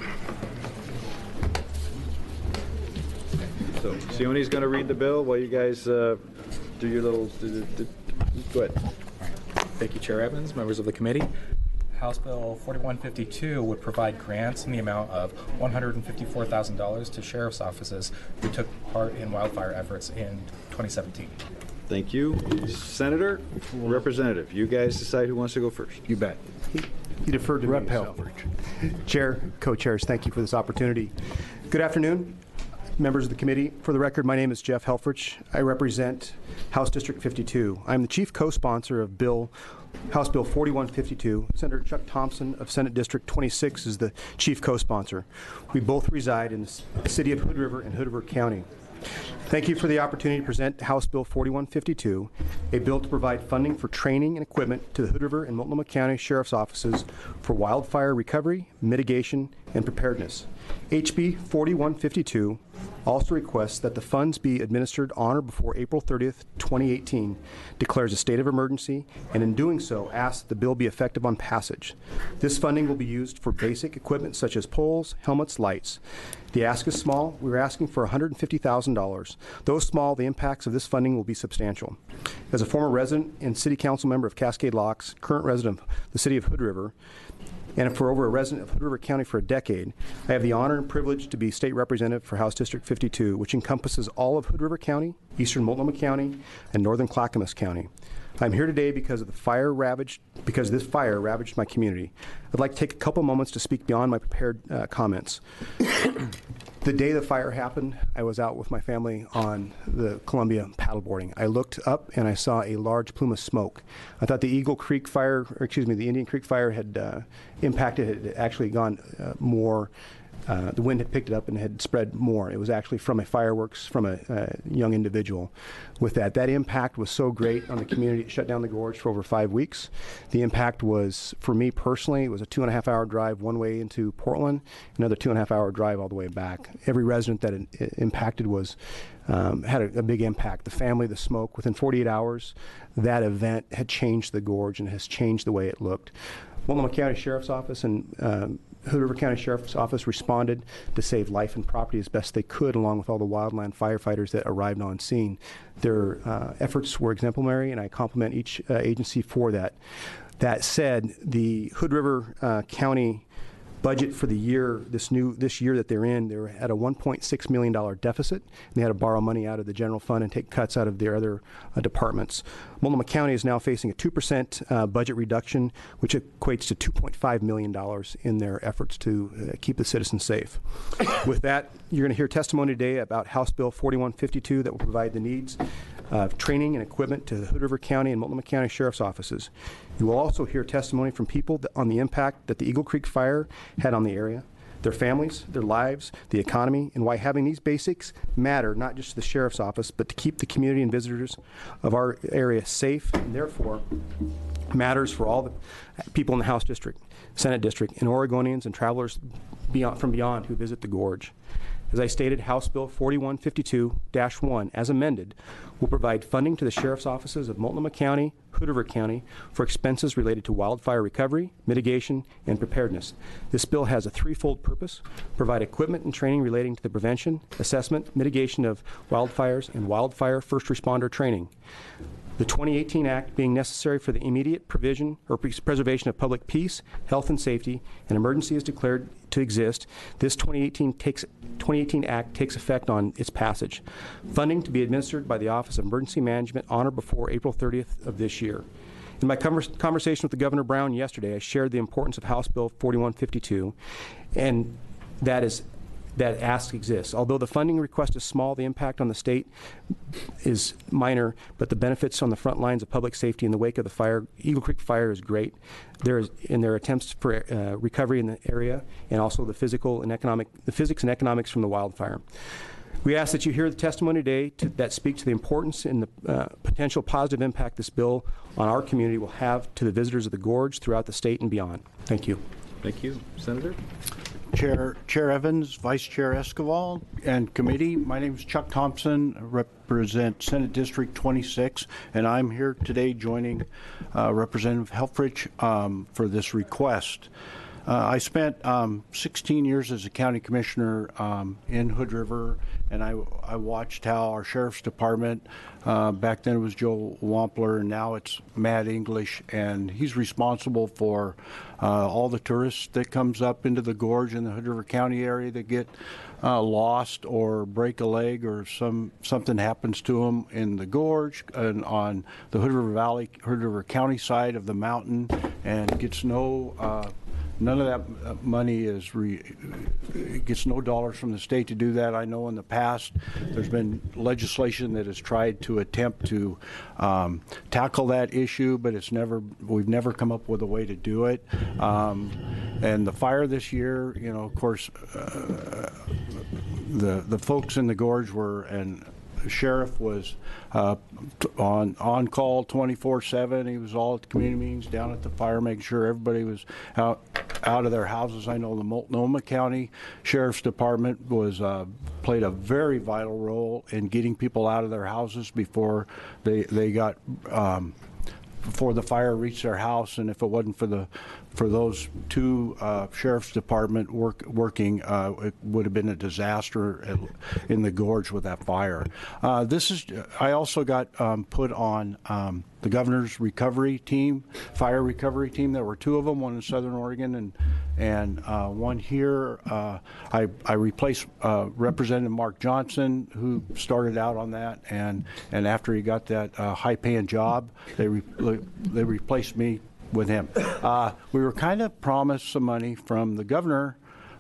So Sione's going to read the bill while you guys do your little... Go ahead. Thank you, Chair Evans, members of the committee. House Bill 4152 would provide grants in the amount of $154,000 to sheriff's offices who took part in wildfire efforts in 2017. Thank you. Senator, Representative, you guys decide who wants to go first. You bet. You deferred to Rep. Helfrich. Chair, co-chairs, thank you for this opportunity. Good afternoon, members of the committee. For the record, my name is Jeff Helfrich. I represent House District 52. I'm the chief co-sponsor of House Bill 4152. Senator Chuck Thompson of Senate District 26 is the chief co-sponsor. We both reside in the city of Hood River and Hood River County. Thank you for the opportunity to present House Bill 4152, a bill to provide funding for training and equipment to the Hood River and Multnomah County Sheriff's Offices for wildfire recovery, mitigation, and preparedness. HB 4152 also requests that the funds be administered on or before April 30th, 2018, declares a state of emergency, and in doing so asks that the bill be effective on passage. This funding will be used for basic equipment such as poles, helmets, lights. The ask is small. We're asking for $150,000. Though small, the impacts of this funding will be substantial. As a former resident and city council member of Cascade Locks, current resident of the city of Hood River, and for over a resident of Hood River County for a decade, I have the honor and privilege to be state representative for House District 52, which encompasses all of Hood River County, eastern Multnomah County, and northern Clackamas County. I'm here today because this fire ravaged my community. I'd like to take a couple moments to speak beyond my prepared comments. The day the fire happened, I was out with my family on the Columbia paddleboarding. I looked up and I saw a large plume of smoke. I thought the the Indian Creek fire had had actually gone more. The wind had picked it up and had spread more. It was actually from a fireworks from a young individual. With that impact was so great on the community. It shut down the gorge for over 5 weeks. The impact was, for me personally, it was a 2.5-hour drive one way into Portland, another 2.5-hour drive all the way back. Every resident that it impacted had a big impact. The family, the smoke. Within 48 hours, that event had changed the gorge and has changed the way it looked. Multnomah County Sheriff's Office and Hood River County Sheriff's Office responded to save life and property as best they could, along with all the wildland firefighters that arrived on scene. Their efforts were exemplary, and I compliment each agency for that. That said, the Hood River County budget for the year, this year that they're in, they're at a $1.6 million deficit, and they had to borrow money out of the general fund and take cuts out of their other departments. Multnomah County is now facing a 2% budget reduction, which equates to $2.5 million in their efforts to keep the citizens safe. With that, you're going to hear testimony today about House Bill 4152 that will provide the needs of training and equipment to the Hood River County and Multnomah County Sheriff's Offices. You will also hear testimony from people on the impact that the Eagle Creek fire had on the area, their families, their lives, the economy, and why having these basics matter not just to the Sheriff's Office, but to keep the community and visitors of our area safe, and therefore matters for all the people in the House District, Senate District, and Oregonians and travelers from beyond who visit the gorge. As I stated, House Bill 4152-1, as amended, will provide funding to the sheriff's offices of Multnomah County, Hood River County for expenses related to wildfire recovery, mitigation, and preparedness. This bill has a threefold purpose: provide equipment and training relating to the prevention, assessment, mitigation of wildfires, and wildfire first responder training. The 2018 Act being necessary for the immediate provision or preservation of public peace, health, and safety, and emergency is declared to exist, this 2018 Act takes effect on its passage. Funding to be administered by the Office of Emergency Management on or before April 30th of this year. In my conversation with the Governor Brown yesterday, I shared the importance of House Bill 4152, and that ask exists. Although the funding request is small, the impact on the state is minor, but the benefits on the front lines of public safety in the wake of the fire, Eagle Creek fire, is great. There are attempts for recovery in the area, and also the physics and economics from the wildfire. We ask that you hear the testimony today that speak to the importance and the potential positive impact this bill on our community will have to the visitors of the Gorge throughout the state and beyond. Thank you. Thank you. Senator? Chair Evans, Vice Chair Esquivel, and committee. My name is Chuck Thompson, represent Senate District 26, and I'm here today joining Representative Helfrich for this request. I spent 16 years as a county commissioner in Hood River, and I watched how our sheriff's department, back then it was Joe Wampler, and now it's Matt English, and he's responsible for all the tourists that comes up into the gorge in the Hood River County area that get lost or break a leg or something happens to them in the gorge and on the Hood River Valley, Hood River County side of the mountain, and gets none of that money gets no dollars from the state to do that. I know in the past there's been legislation that has tried to attempt to tackle that issue, but we've never come up with a way to do it. And the fire this year, of course, the folks in the gorge and the sheriff was on call 24/7. He was all at the community meetings, down at the fire, making sure everybody was out of their houses. I know the Multnomah County Sheriff's Department played a very vital role in getting people out of their houses before before the fire reached their house, and if it wasn't for those two sheriff's department working, it would have been a disaster in the gorge with that fire. I also got put on the governor's recovery team, fire recovery team. There were two of them, one in Southern Oregon and one here. I replaced Representative Mark Johnson, who started out on that, and after he got that high-paying job, they replaced me with him. We were kind of promised some money from the governor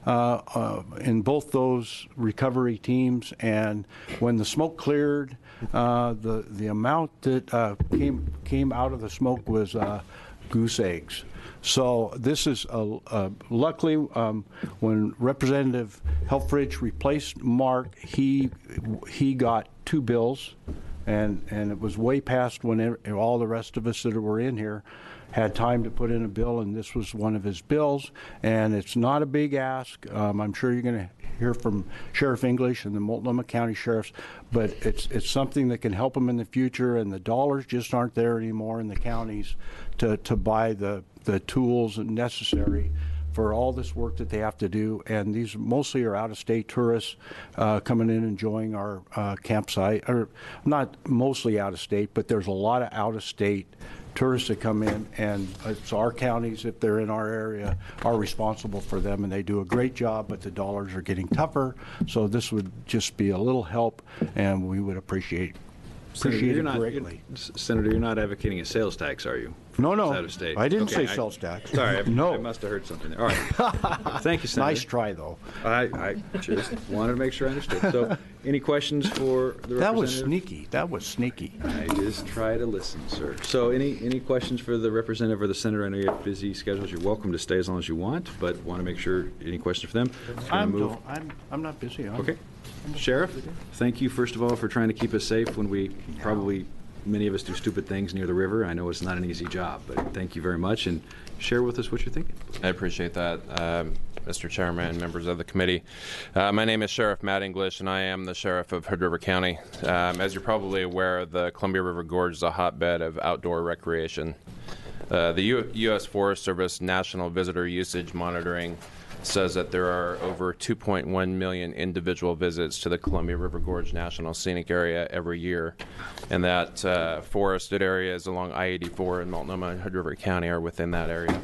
in both those recovery teams, and when the smoke cleared, the amount that came out of the smoke was goose eggs. So this is luckily when Representative Helfrich replaced Mark, he got two bills, and it was way past when all the rest of us that were in here had time to put in a bill, and this was one of his bills. And it's not a big ask. I'm sure you're going to hear from Sheriff English and the Multnomah County Sheriffs, but it's something that can help them in the future, and the dollars just aren't there anymore in the counties to buy the tools necessary for all this work that they have to do. And these mostly are out-of-state tourists coming in, enjoying our campsite, or not mostly out-of-state, but there's a lot of out-of-state tourists that come in, and it's our counties, if they're in our area, are responsible for them, and they do a great job, but the dollars are getting tougher. So this would just be a little help, and we would appreciate it greatly. Senator, you're not advocating a sales tax, are you? No, Out of state. I didn't say sales tax. Sorry, I No. must have heard something there. All right. Thank you, Senator. Nice try, though. I just wanted to make sure I understood. So, any questions for the representative? That was sneaky. I just try to listen, sir. So, any questions for the representative or the senator? I know you have busy schedules. You're welcome to stay as long as you want, but want to make sure. Any questions for them? I'm not busy. Okay. Sheriff, thank you, first of all, for trying to keep us safe when we many of us do stupid things near the river. I know it's not an easy job, but thank you very much, and share with us what you're thinking. I appreciate that. Mr. Chairman, members of the committee. My name is Sheriff Matt English, and I am the Sheriff of Hood River County. As you're probably aware, the Columbia River Gorge is a hotbed of outdoor recreation. The U.S. Forest Service National Visitor Usage Monitoring says that there are over 2.1 million individual visits to the Columbia River Gorge National Scenic Area every year, and that forested areas along I-84 in Multnomah and Hood River County are within that area.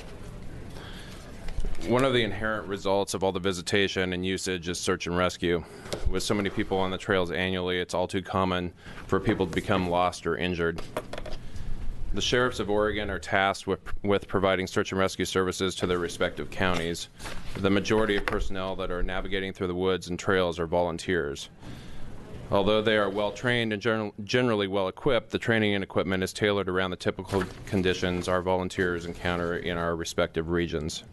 One of the inherent results of all the visitation and usage is search and rescue. With so many people on the trails annually, it's all too common for people to become lost or injured. The sheriffs of Oregon are tasked with providing search and rescue services to their respective counties. The majority of personnel that are navigating through the woods and trails are volunteers. Although they are well trained and generally well equipped, the training and equipment is tailored around the typical conditions our volunteers encounter in our respective regions.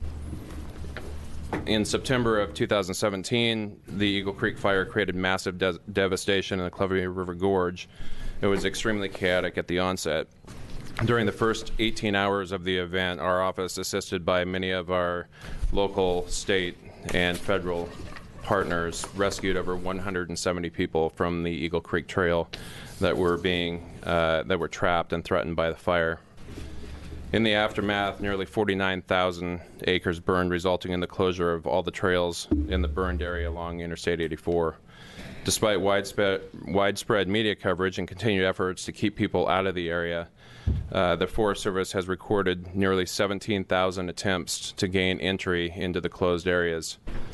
In September of 2017, the Eagle Creek fire created massive devastation in the Columbia River Gorge. It was extremely chaotic at the onset. During the first 18 hours of the event, our office, assisted by many of our local, state, and federal partners, rescued over 170 people from the Eagle Creek Trail that were trapped and threatened by the fire. In the aftermath, nearly 49,000 acres burned, resulting in the closure of all the trails in the burned area along Interstate 84. Despite widespread media coverage and continued efforts to keep people out of the area, the Forest Service has recorded nearly 17,000 attempts to gain entry into the closed areas.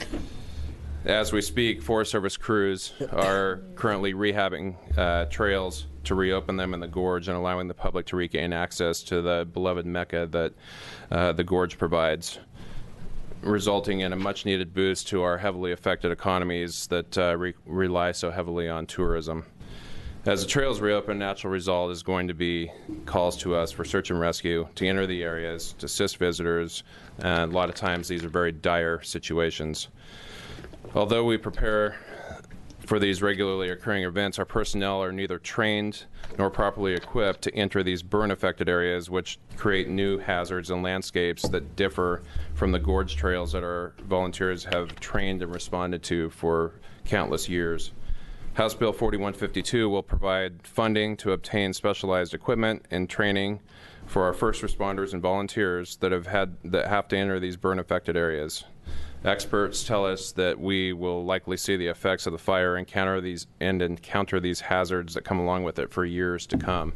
As we speak, Forest Service crews are currently rehabbing trails to reopen them in the gorge and allowing the public to regain access to the beloved Mecca that the gorge provides, resulting in a much-needed boost to our heavily affected economies that rely so heavily on tourism. As the trails reopen, natural result is going to be calls to us for search and rescue, to enter the areas, to assist visitors, and a lot of times these are very dire situations. Although we prepare for these regularly occurring events, our personnel are neither trained nor properly equipped to enter these burn-affected areas, which create new hazards and landscapes that differ from the gorge trails that our volunteers have trained and responded to for countless years. House Bill 4152 will provide funding to obtain specialized equipment and training for our first responders and volunteers that have to enter these burn-affected areas. Experts tell us that we will likely see the effects of the fire and encounter these hazards that come along with it for years to come.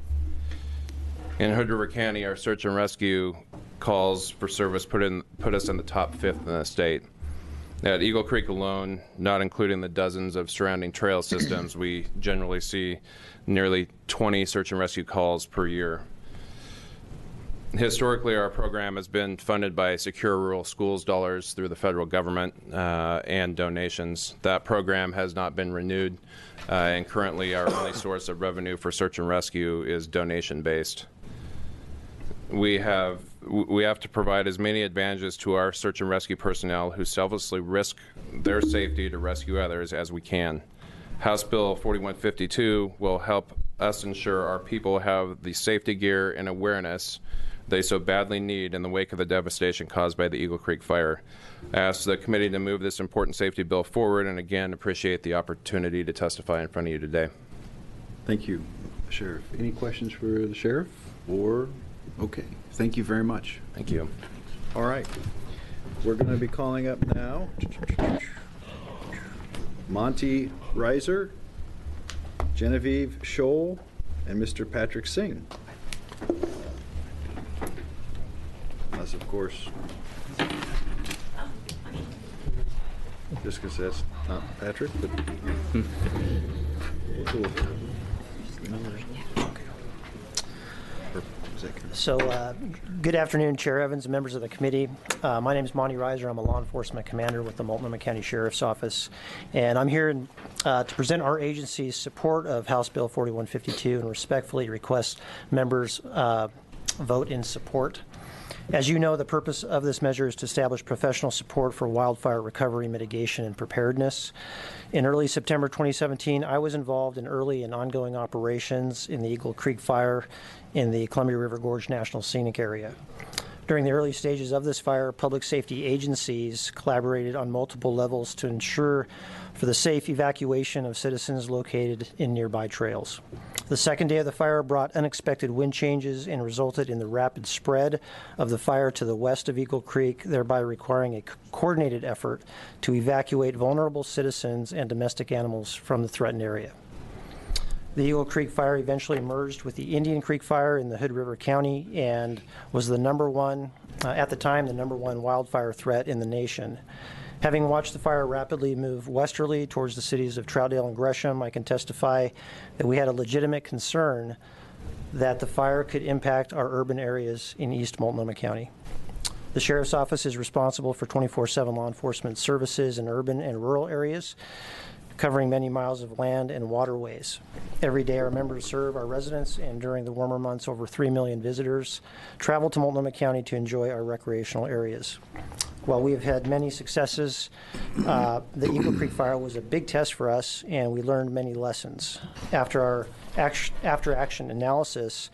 In Hood River County, our search and rescue calls for service put us in the top 5th in the state. At Eagle Creek alone, not including the dozens of surrounding trail systems, we generally see nearly 20 search and rescue calls per year. Historically, our program has been funded by Secure Rural Schools dollars through the federal government and donations. That program has not been renewed, and currently our only source of revenue for search and rescue is donation-based. We have to provide as many advantages to our search and rescue personnel who selflessly risk their safety to rescue others as we can. House Bill 4152 will help us ensure our people have the safety gear and awareness they so badly need in the wake of the devastation caused by the Eagle Creek fire. I ask the committee to move this important safety bill forward, and again appreciate the opportunity to testify in front of you today. Thank you, Sheriff. Any questions for the Sheriff? Okay, thank you very much. Thank you. All right, we're going to be calling up now Monty Reiser, Genevieve Scholl, and Mr. Patrick Singh. Unless, of course, just because that's not Patrick, but So, good afternoon, Chair Evans and members of the committee. My name is Monty Reiser. I'm a law enforcement commander with the Multnomah County Sheriff's Office, and I'm here to present our agency's support of House Bill 4152 and respectfully request members vote in support. As you know, the purpose of this measure is to establish professional support for wildfire recovery, mitigation, and preparedness. In early September 2017, I was involved in early and ongoing operations in the Eagle Creek fire in the Columbia River Gorge National Scenic Area. During the early stages of this fire, public safety agencies collaborated on multiple levels to ensure for the safe evacuation of citizens located in nearby trails. The second day of the fire brought unexpected wind changes and resulted in the rapid spread of the fire to the west of Eagle Creek, thereby requiring a coordinated effort to evacuate vulnerable citizens and domestic animals from the threatened area. The Eagle Creek fire eventually merged with the Indian Creek fire in the Hood River County and was the number one, at the time, the number one wildfire threat in the nation. Having watched the fire rapidly move westerly towards the cities of Troutdale and Gresham, I can testify that we had a legitimate concern that the fire could impact our urban areas in East Multnomah County. The Sheriff's Office is responsible for 24/7 law enforcement services in urban and rural areas, covering many miles of land and waterways. Every day our members serve our residents, and during the warmer months, over 3 million visitors travel to Multnomah County to enjoy our recreational areas. While we have had many successes, the Eagle Creek fire was a big test for us, and we learned many lessons. After our after-action analysis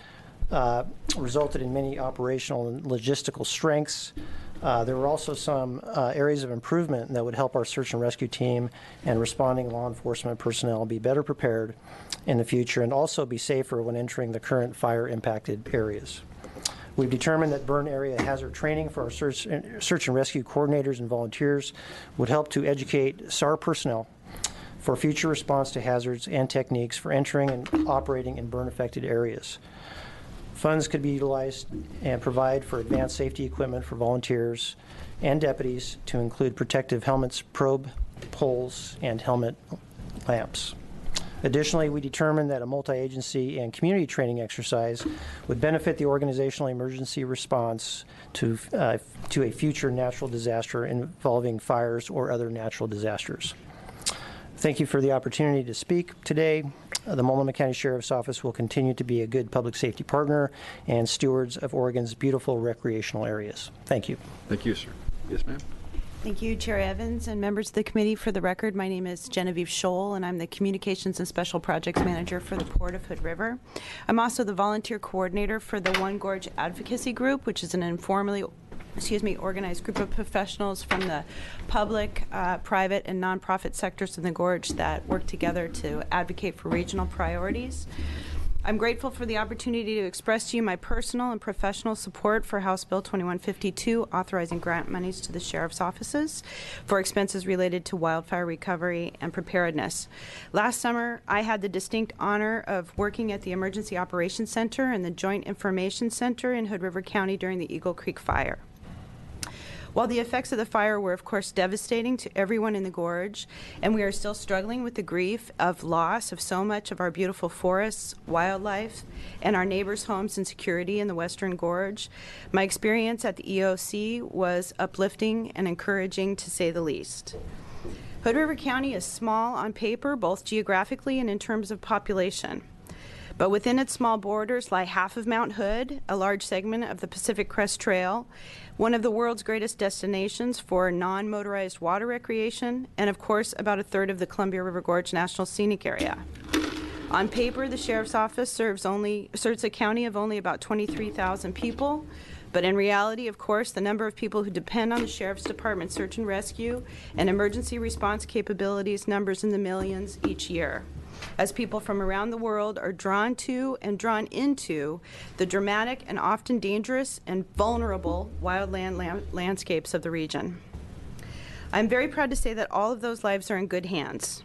resulted in many operational and logistical strengths, there were also some areas of improvement that would help our search and rescue team and responding law enforcement personnel be better prepared in the future and also be safer when entering the current fire-impacted areas. We've determined that burn area hazard training for our search and rescue coordinators and volunteers would help to educate SAR personnel for future response to hazards and techniques for entering and operating in burn-affected areas. Funds could be utilized and provide for advanced safety equipment for volunteers and deputies to include protective helmets, probe poles, and helmet lamps. Additionally, we determined that a multi-agency and community training exercise would benefit the organizational emergency response to a future natural disaster involving fires or other natural disasters. Thank you for the opportunity to speak today. The Multnomah County Sheriff's Office will continue to be a good public safety partner and stewards of Oregon's beautiful recreational areas. Thank you. Thank you, sir. Yes, ma'am. Thank you, Chair Evans and members of the committee. For the record, my name is Genevieve Scholl, and I'm the Communications and Special Projects Manager for the Port of Hood River. I'm also the volunteer coordinator for the One Gorge Advocacy Group, which is an informally organized group of professionals from the public, private, and nonprofit sectors in the Gorge that work together to advocate for regional priorities. I'm grateful for the opportunity to express to you my personal and professional support for House Bill 2152, authorizing grant monies to the sheriff's offices for expenses related to wildfire recovery and preparedness. Last summer, I had the distinct honor of working at the Emergency Operations Center and the Joint Information Center in Hood River County during the Eagle Creek fire. While the effects of the fire were, of course, devastating to everyone in the gorge, and we are still struggling with the grief of loss of so much of our beautiful forests, wildlife, and our neighbors' homes and security in the Western Gorge, my experience at the EOC was uplifting and encouraging, to say the least. Hood River County is small on paper, both geographically and in terms of population. But within its small borders lie half of Mount Hood, a large segment of the Pacific Crest Trail, one of the world's greatest destinations for non-motorized water recreation, and of course about a third of the Columbia River Gorge National Scenic Area. On paper, the Sheriff's Office serves a county of only about 23,000 people, but in reality, of course, the number of people who depend on the Sheriff's Department search and rescue and emergency response capabilities numbers in the millions each year, as people from around the world are drawn to and drawn into the dramatic and often dangerous and vulnerable wildland landscapes of the region. I'm very proud to say that all of those lives are in good hands.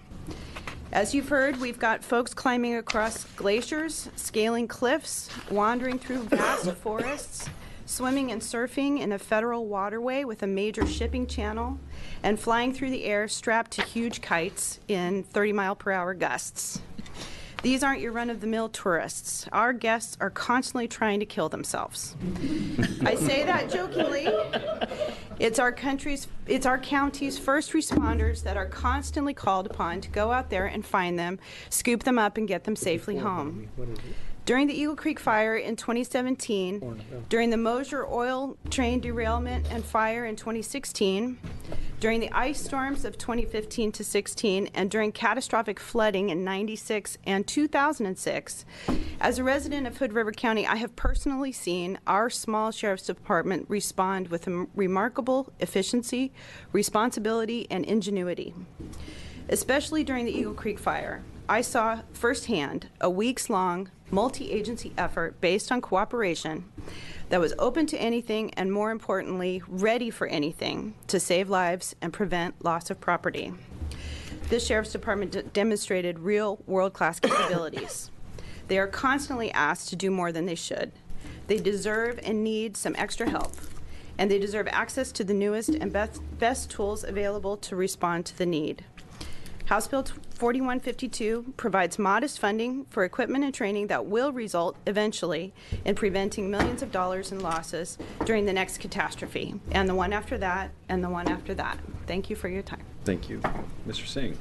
As you've heard, we've got folks climbing across glaciers, scaling cliffs, wandering through vast forests, swimming and surfing in a federal waterway with a major shipping channel, and flying through the air strapped to huge kites in 30-mile-per-hour gusts. These aren't your run-of-the-mill tourists. Our guests are constantly trying to kill themselves. I say that jokingly, It's our county's first responders that are constantly called upon to go out there and find them, scoop them up, and get them safely home. During the Eagle Creek fire in 2017, during the Mosier oil train derailment and fire in 2016, during the ice storms of 2015 to 16, and during catastrophic flooding in 96 and 2006, as a resident of Hood River County, I have personally seen our small sheriff's department respond with remarkable efficiency, responsibility, and ingenuity. Especially during the Eagle Creek fire, I saw firsthand a weeks-long multi-agency effort based on cooperation that was open to anything and, more importantly, ready for anything to save lives and prevent loss of property. This Sheriff's Department demonstrated real world-class capabilities. They are constantly asked to do more than they should. They deserve and need some extra help, and they deserve access to the newest and best tools available to respond to the need. House Bill 4152 provides modest funding for equipment and training that will result eventually in preventing millions of dollars in losses during the next catastrophe, and the one after that, and the one after that. Thank you for your time. Thank you. Mr. Singh.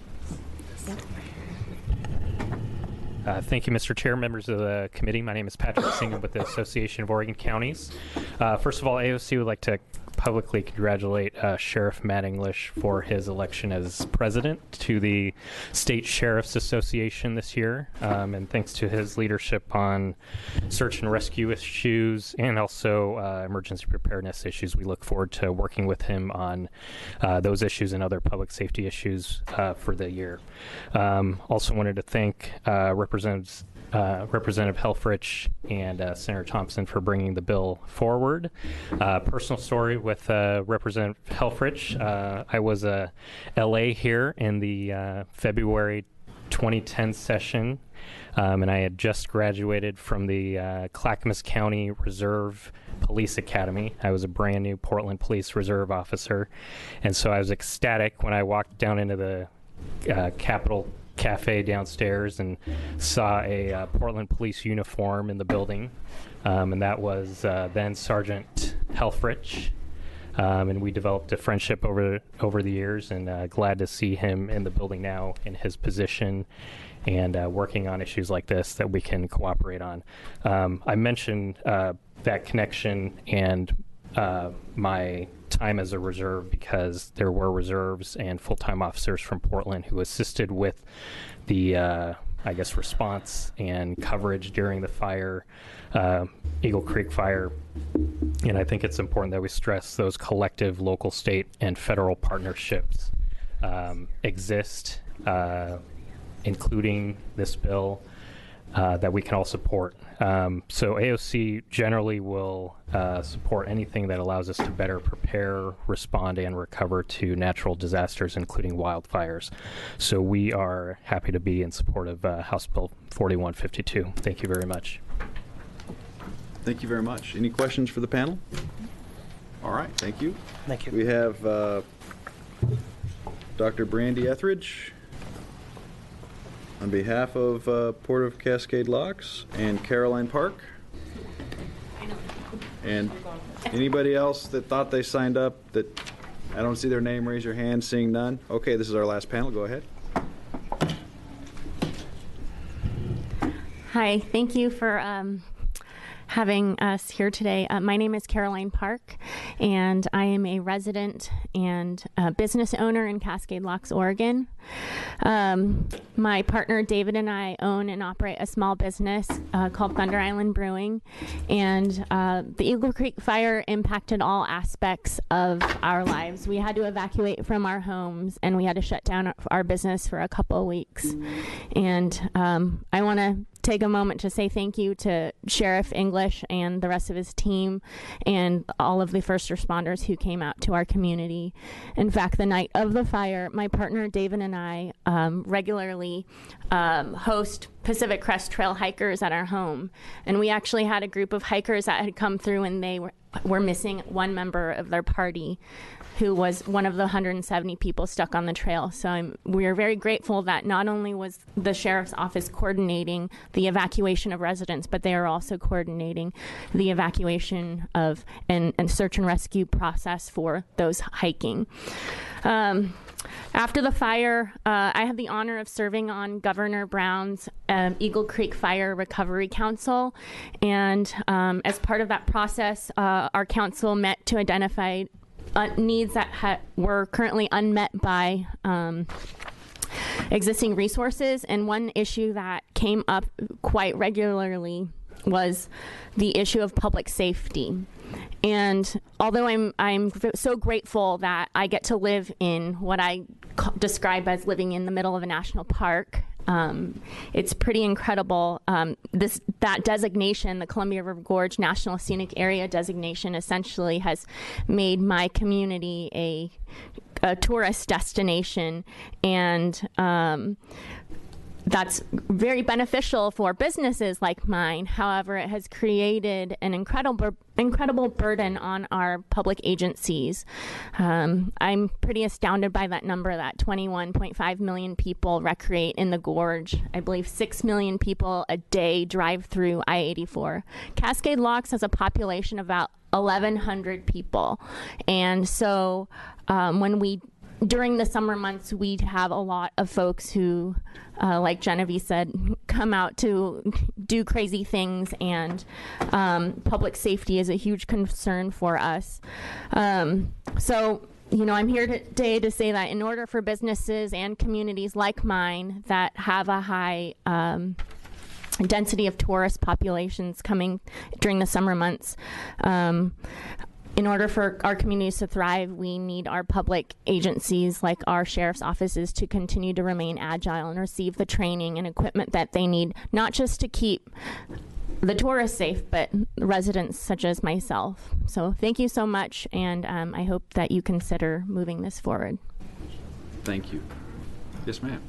Thank you, Mr. Chair, members of the committee. My name is Patrick Singh with the Association of Oregon Counties. First of all, AOC would like to publicly congratulate Sheriff Matt English for his election as president to the State Sheriff's Association this year, and thanks to his leadership on search and rescue issues and also emergency preparedness issues. We look forward to working with him on those issues and other public safety issues for the year. Also wanted to thank Representative Helfrich and Senator Thompson for bringing the bill forward. Personal story with Representative Helfrich. I was a LA here in the February 2010 session, and I had just graduated from the Clackamas County Reserve Police Academy. I was a brand new Portland Police Reserve officer, and so I was ecstatic when I walked down into the Capitol Cafe downstairs and saw a Portland police uniform in the building, and that was then Sergeant Helfrich, and we developed a friendship over the years, and glad to see him in the building now in his position and working on issues like this that we can cooperate on. I mentioned that connection and my time as a reserve because there were reserves and full-time officers from Portland who assisted with the response and coverage during the fire, Eagle Creek fire. And I think it's important that we stress those collective local, state, and federal partnerships exist, including this bill, that we can all support. So AOC generally will support anything that allows us to better prepare, respond, and recover to natural disasters, including wildfires. So we are happy to be in support of House Bill 4152. Thank you very much. Thank you very much. Any questions for the panel? All right, thank you. Thank you. We have Dr. Brandy Etheridge on behalf of Port of Cascade Locks and Caroline Park. And anybody else that thought they signed up that I don't see their name, raise your hand. Seeing none. Okay, this is our last panel. Go ahead. Hi, thank you for having us here today. My name is Caroline Park, and I am a resident and business owner in Cascade Locks, Oregon. My partner David and I own and operate a small business called Thunder Island Brewing, and the Eagle Creek fire impacted all aspects of our lives. We had to evacuate from our homes, and we had to shut down our business for a couple of weeks. And I want to take a moment to say thank you to Sheriff English and the rest of his team and all of the first responders who came out to our community. In fact, the night of the fire, my partner David and I regularly host Pacific Crest Trail hikers at our home. And we actually had a group of hikers that had come through, and they were missing one member of their party who was one of the 170 people stuck on the trail. So we are very grateful that not only was the sheriff's office coordinating the evacuation of residents, but they are also coordinating the evacuation of and search and rescue process for those hiking. After the fire, I had the honor of serving on Governor Brown's Eagle Creek Fire Recovery Council. And as part of that process, our council met to identify needs that were currently unmet by existing resources. And one issue that came up quite regularly was the issue of public safety. And although I'm so grateful that I get to live in what I describe as living in the middle of a national park, it's pretty incredible. That designation, the Columbia River Gorge National Scenic Area designation, essentially has made my community a tourist destination, and that's very beneficial for businesses like mine. However, it has created an incredible burden on our public agencies. I'm pretty astounded by that number, that 21.5 million people recreate in the gorge. I believe 6 million people a day drive through I-84. Cascade Locks has a population of about 1,100 people. And so during the summer months, we'd have a lot of folks who, like Genevieve said, come out to do crazy things, and public safety is a huge concern for us. So, I'm here today to say that in order for businesses and communities like mine that have a high density of tourist populations coming during the summer months, in order for our communities to thrive, we need our public agencies like our sheriff's offices to continue to remain agile and receive the training and equipment that they need, not just to keep the tourists safe, but residents such as myself. So thank you so much, and I hope that you consider moving this forward. Thank you. Yes, ma'am.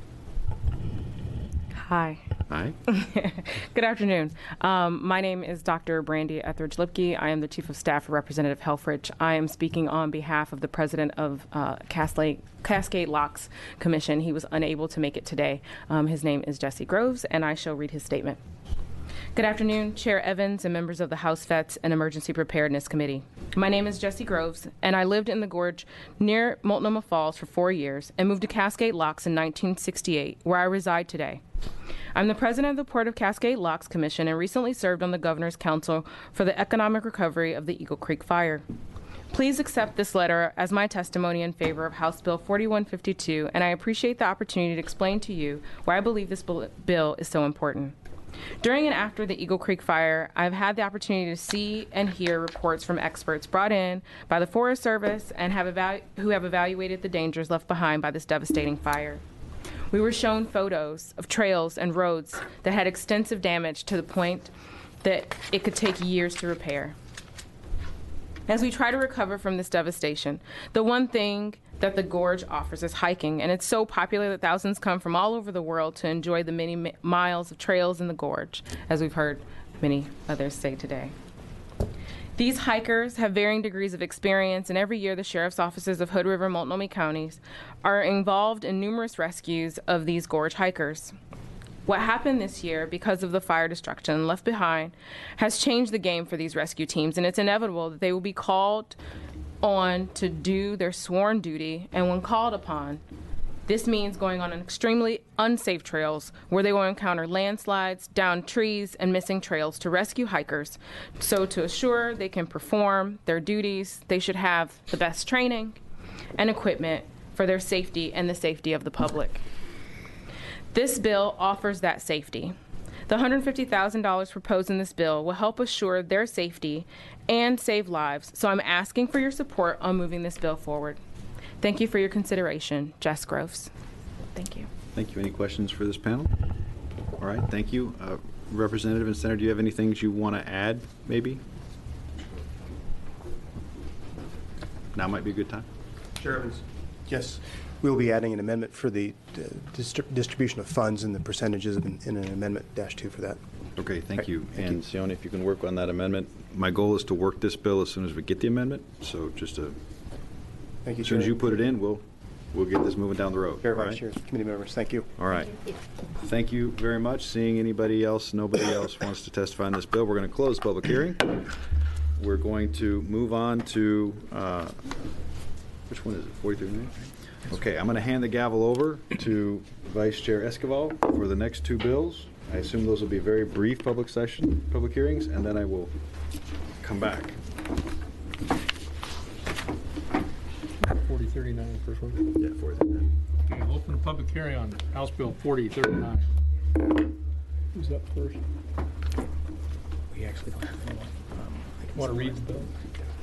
Hi. Hi. Good afternoon. My name is Dr. Brandy Etheridge-Lipke. I am the Chief of Staff for Representative Helfrich. I am speaking on behalf of the President of Cascade Locks Commission. He was unable to make it today. His name is Jesse Groves, and I shall read his statement. Good afternoon, Chair Evans and members of the House Vets and Emergency Preparedness Committee. My name is Jesse Groves, and I lived in the gorge near Multnomah Falls for 4 years and moved to Cascade Locks in 1968, where I reside today. I'm the president of the Port of Cascade Locks Commission and recently served on the Governor's Council for the economic recovery of the Eagle Creek Fire. Please accept this letter as my testimony in favor of House Bill 4152, and I appreciate the opportunity to explain to you why I believe this bill is so important. During and after the Eagle Creek Fire, I've had the opportunity to see and hear reports from experts brought in by the Forest Service and who have evaluated the dangers left behind by this devastating fire. We were shown photos of trails and roads that had extensive damage to the point that it could take years to repair. As we try to recover from this devastation, the one thing that the gorge offers is hiking, and it's so popular that thousands come from all over the world to enjoy the many miles of trails in the gorge, as we've heard many others say today. These hikers have varying degrees of experience, and every year the sheriff's offices of Hood River and Multnomah counties are involved in numerous rescues of these gorge hikers. What happened this year because of the fire destruction left behind has changed the game for these rescue teams, and it's inevitable that they will be called on to do their sworn duty, and when called upon, this means going on extremely unsafe trails where they will encounter landslides, downed trees, and missing trails to rescue hikers. So to assure they can perform their duties, they should have the best training and equipment for their safety and the safety of the public. This bill offers that safety. The $150,000 proposed in this bill will help assure their safety and save lives, so I'm asking for your support on moving this bill forward. Thank you for your consideration. Jess Groves. Thank you. Thank you. Any questions for this panel? All right, thank you. Representative and Senator, do you have any things you want to add, maybe? Now might be a good time. Chair Evans. Yes. we'll be adding an amendment for the distribution of funds and the percentages in an amendment -2 for that. Okay, thank you. Thank And Sione, if you can work on that amendment. My goal is to work this bill as soon as we get the amendment, so just to, Thank you, as soon as Chair. you put it in, we'll get this moving down the road. Chair, all Vice right? Chair, committee members, thank you. All right. Thank you very much. Seeing nobody else wants to testify on this bill, we're going to close public hearing. We're going to move on to, which one is it, 4309? Okay, I'm going to hand the gavel over to Vice Chair Esquivel for the next two bills. I assume those will be very brief public hearings, and then I will come back. 4039, first one. Yeah, 4039. Okay, open the public hearing on House Bill 4039. Who's up first? We actually don't have anyone. Want to read the bill?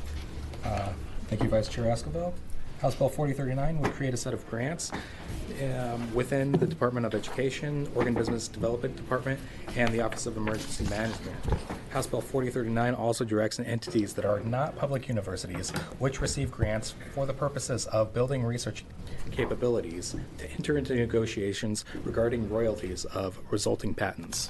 Thank you, Vice Chair Esquivel. House Bill 4039 would create a set of grants within the Department of Education, Oregon Business Development Department, and the Office of Emergency Management. House Bill 4039 also directs entities that are not public universities, which receive grants for the purposes of building research capabilities, to enter into negotiations regarding royalties of resulting patents.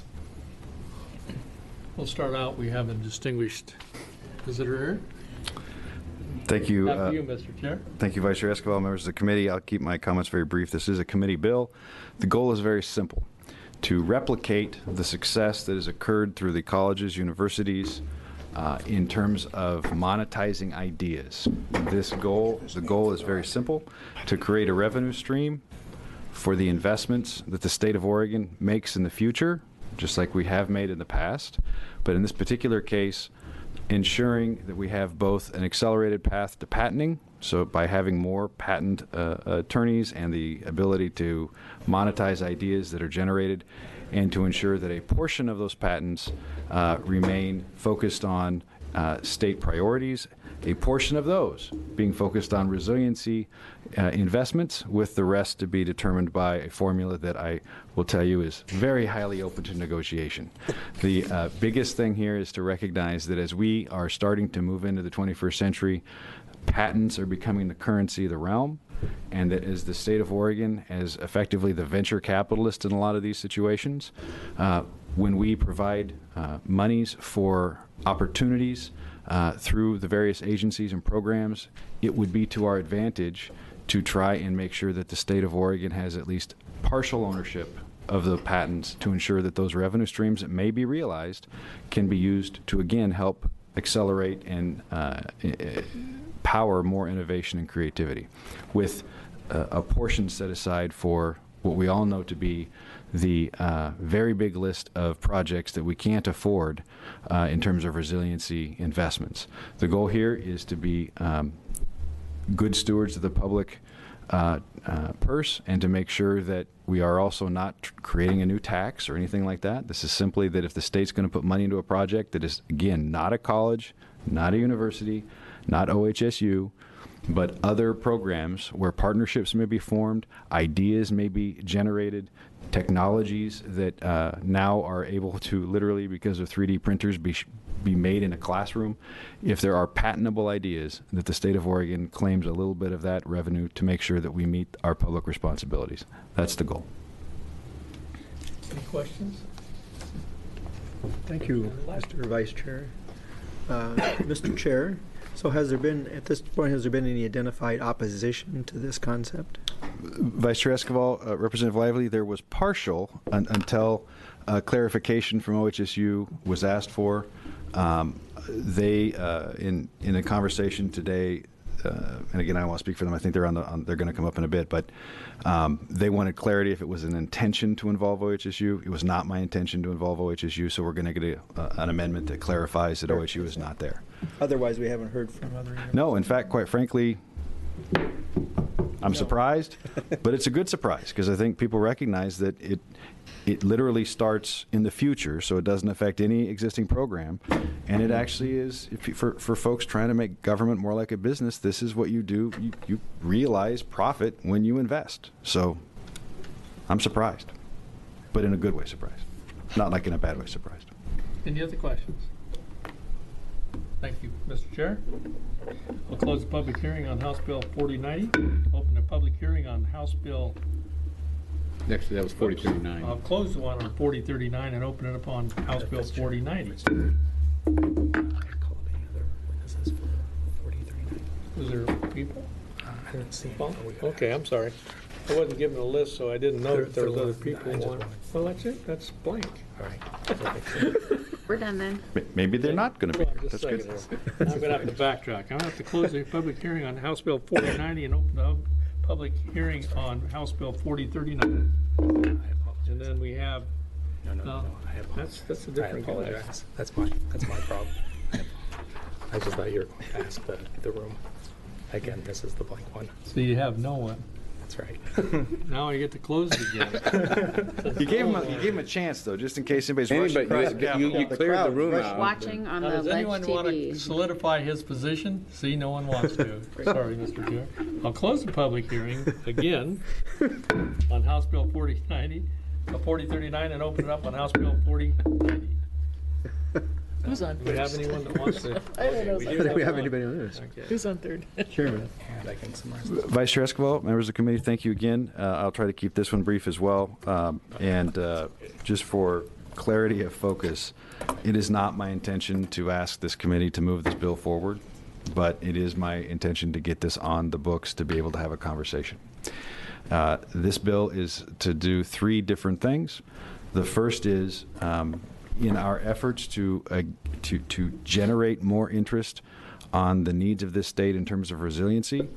We'll start out. We have a distinguished visitor here. Thank you. After you, Mr. Chair. Thank you, Vice Chair Esquivel, members of the committee. I'll keep my comments very brief. This is a committee bill. The goal is very simple: to replicate the success that has occurred through the colleges, universities, in terms of monetizing ideas. The goal is very simple: to create a revenue stream for the investments that the state of Oregon makes in the future, just like we have made in the past. But in this particular case, ensuring that we have both an accelerated path to patenting, so by having more patent attorneys and the ability to monetize ideas that are generated, and to ensure that a portion of those patents remain focused on state priorities, a portion of those being focused on resiliency investments, with the rest to be determined by a formula that I will tell you is very highly open to negotiation. The biggest thing here is to recognize that as we are starting to move into the 21st century, patents are becoming the currency of the realm, and that as the state of Oregon, as effectively the venture capitalist in a lot of these situations, when we provide monies for opportunities through the various agencies and programs, it would be to our advantage to try and make sure that the state of Oregon has at least partial ownership of the patents, to ensure that those revenue streams that may be realized can be used to, again, help accelerate and power more innovation and creativity, with a portion set aside for what we all know to be the very big list of projects that we can't afford in terms of resiliency investments. The goal here is to be good stewards of the public purse, and to make sure that we are also not creating a new tax or anything like that. This is simply that if the state's going to put money into a project that is, again, not a college, not a university, not OHSU, but other programs where partnerships may be formed, ideas may be generated, technologies that now are able to literally, because of 3D printers, be made in a classroom. If there are patentable ideas, that the state of Oregon claims a little bit of that revenue to make sure that we meet our public responsibilities. That's the goal. Any questions? Thank you, Mr. Vice Chair. Mr. Chair, so at this point, has there been any identified opposition to this concept? Vice Chair Esquivel, Representative Lively, there was partial until clarification from OHSU was asked for. They, in a conversation today, and again, I don't want to speak for them. I think they're they're going to come up in a bit, but they wanted clarity if it was an intention to involve OHSU. It was not my intention to involve OHSU, so we're going to get an amendment that clarifies that OHSU is not there. Otherwise, we haven't heard from other. No, in fact, quite frankly, I'm surprised, but it's a good surprise, because I think people recognize that it literally starts in the future, so it doesn't affect any existing program, and it actually is, for folks trying to make government more like a business, this is what you do. You realize profit when you invest. So I'm surprised, but in a good way surprised, not like in a bad way surprised. Any other questions? Thank you, Mr. Chair. I'll close the public hearing on House Bill 4090. Open the public hearing on House Bill. Actually, that was 4039. I'll close the one on 4039 and open it upon House Bill 4090. Is there people? I didn't see Well, okay, I'm sorry. I wasn't given a list, so I didn't know that there was other people. Well, that's it. That's blank. All right. We're done then. Maybe they're not going to be. Hold on just That's a good. second here. I'm going to have to backtrack. I'm going to have to close the public hearing on House Bill 4090 and open the public hearing on House Bill 4039. And then we have. No. I apologize. That's a different I guy. apologize. That's my problem. I just thought you were going to ask the room. Again, this is the blank one. So you have no one. That's right. Now I get to close it again. You gave him a chance, though, just in case anybody's rushing across the Capitol. You cleared the room out. Watching on Now, the does Ledge anyone want to TV. solidify his position? See, no one wants to. Sorry, Mr. Chair. I'll close the public hearing again on House Bill 4039 and open it up on House Bill 4090. Who's on Do we have anyone that wants to? I don't know. I don't think we have anybody on this. Okay. Who's on third? Chairman. And I can summarize. Vice Chair Escobar, members of the committee, thank you again. I'll try to keep this one brief as well. Just for clarity of focus, it is not my intention to ask this committee to move this bill forward, but it is my intention to get this on the books to be able to have a conversation. This bill is to do three different things. The first is in our efforts to generate more interest on the needs of this state in terms of resiliency.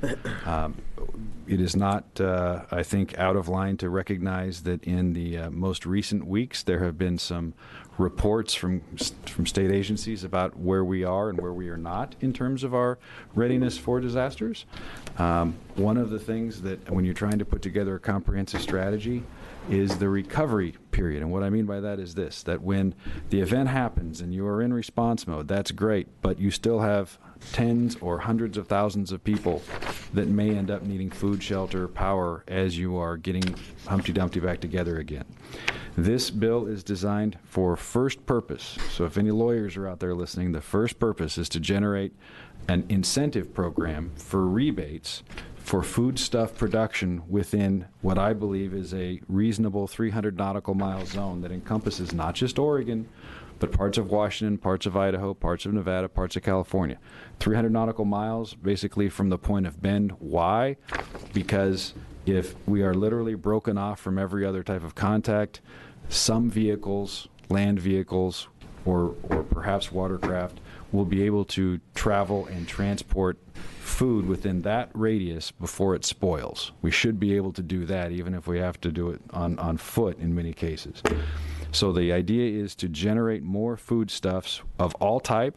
It is not, I think, out of line to recognize that in the most recent weeks there have been some reports from state agencies about where we are and where we are not in terms of our readiness for disasters. One of the things that when you're trying to put together a comprehensive strategy is the recovery period. And what I mean by that is this, that when the event happens and you are in response mode, that's great, but you still have tens or hundreds of thousands of people that may end up needing food, shelter, power as you are getting Humpty Dumpty back together again. This bill is designed for first purpose. So if any lawyers are out there listening, the first purpose is to generate an incentive program for rebates for foodstuff production within what I believe is a reasonable 300 nautical mile zone that encompasses not just Oregon, but parts of Washington, parts of Idaho, parts of Nevada, parts of California. 300 nautical miles basically from the point of bend. Why? Because if we are literally broken off from every other type of contact, some vehicles, land vehicles, or perhaps watercraft will be able to travel and transport food within that radius before it spoils. We should be able to do that even if we have to do it on foot in many cases. So the idea is to generate more foodstuffs of all type.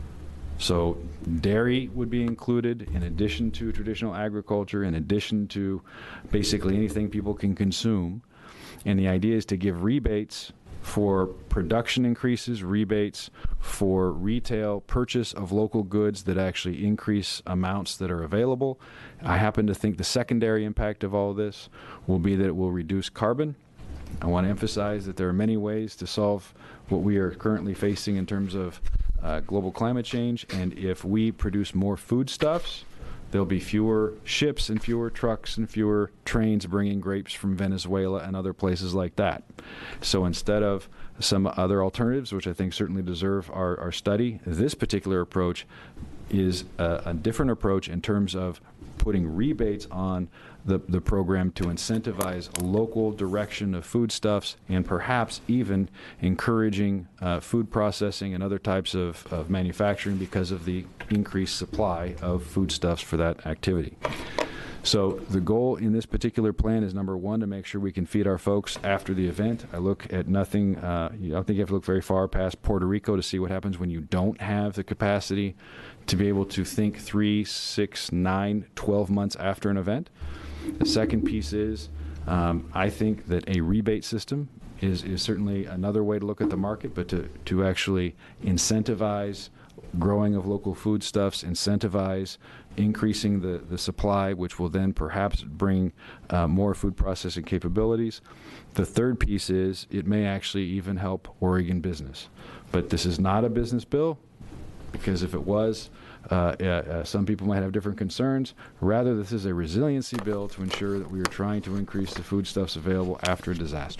So dairy would be included in addition to traditional agriculture, in addition to basically anything people can consume. And the idea is to give rebates for production increases, rebates for retail purchase of local goods that actually increase amounts that are available. I happen to think the secondary impact of all this will be that it will reduce carbon. I want to emphasize that there are many ways to solve what we are currently facing in terms of global climate change, and if we produce more foodstuffs, there'll be fewer ships and fewer trucks and fewer trains bringing grapes from Venezuela and other places like that. So instead of some other alternatives, which I think certainly deserve our study, this particular approach is a different approach in terms of putting rebates on the program to incentivize local direction of foodstuffs and perhaps even encouraging food processing and other types of manufacturing because of the increased supply of foodstuffs for that activity. So the goal in this particular plan is, number one, to make sure we can feed our folks after the event. I look at nothing, I don't think you have to look very far past Puerto Rico to see what happens when you don't have the capacity to be able to think 3, 6, 9, 12 months after an event. The second piece is, I think that a rebate system is certainly another way to look at the market, but to actually incentivize growing of local foodstuffs, incentivize increasing the supply, which will then perhaps bring more food processing capabilities. The third piece is it may actually even help Oregon business. But this is not a business bill. because if it was, some people might have different concerns. Rather, this is a resiliency bill to ensure that we are trying to increase the foodstuffs available after a disaster.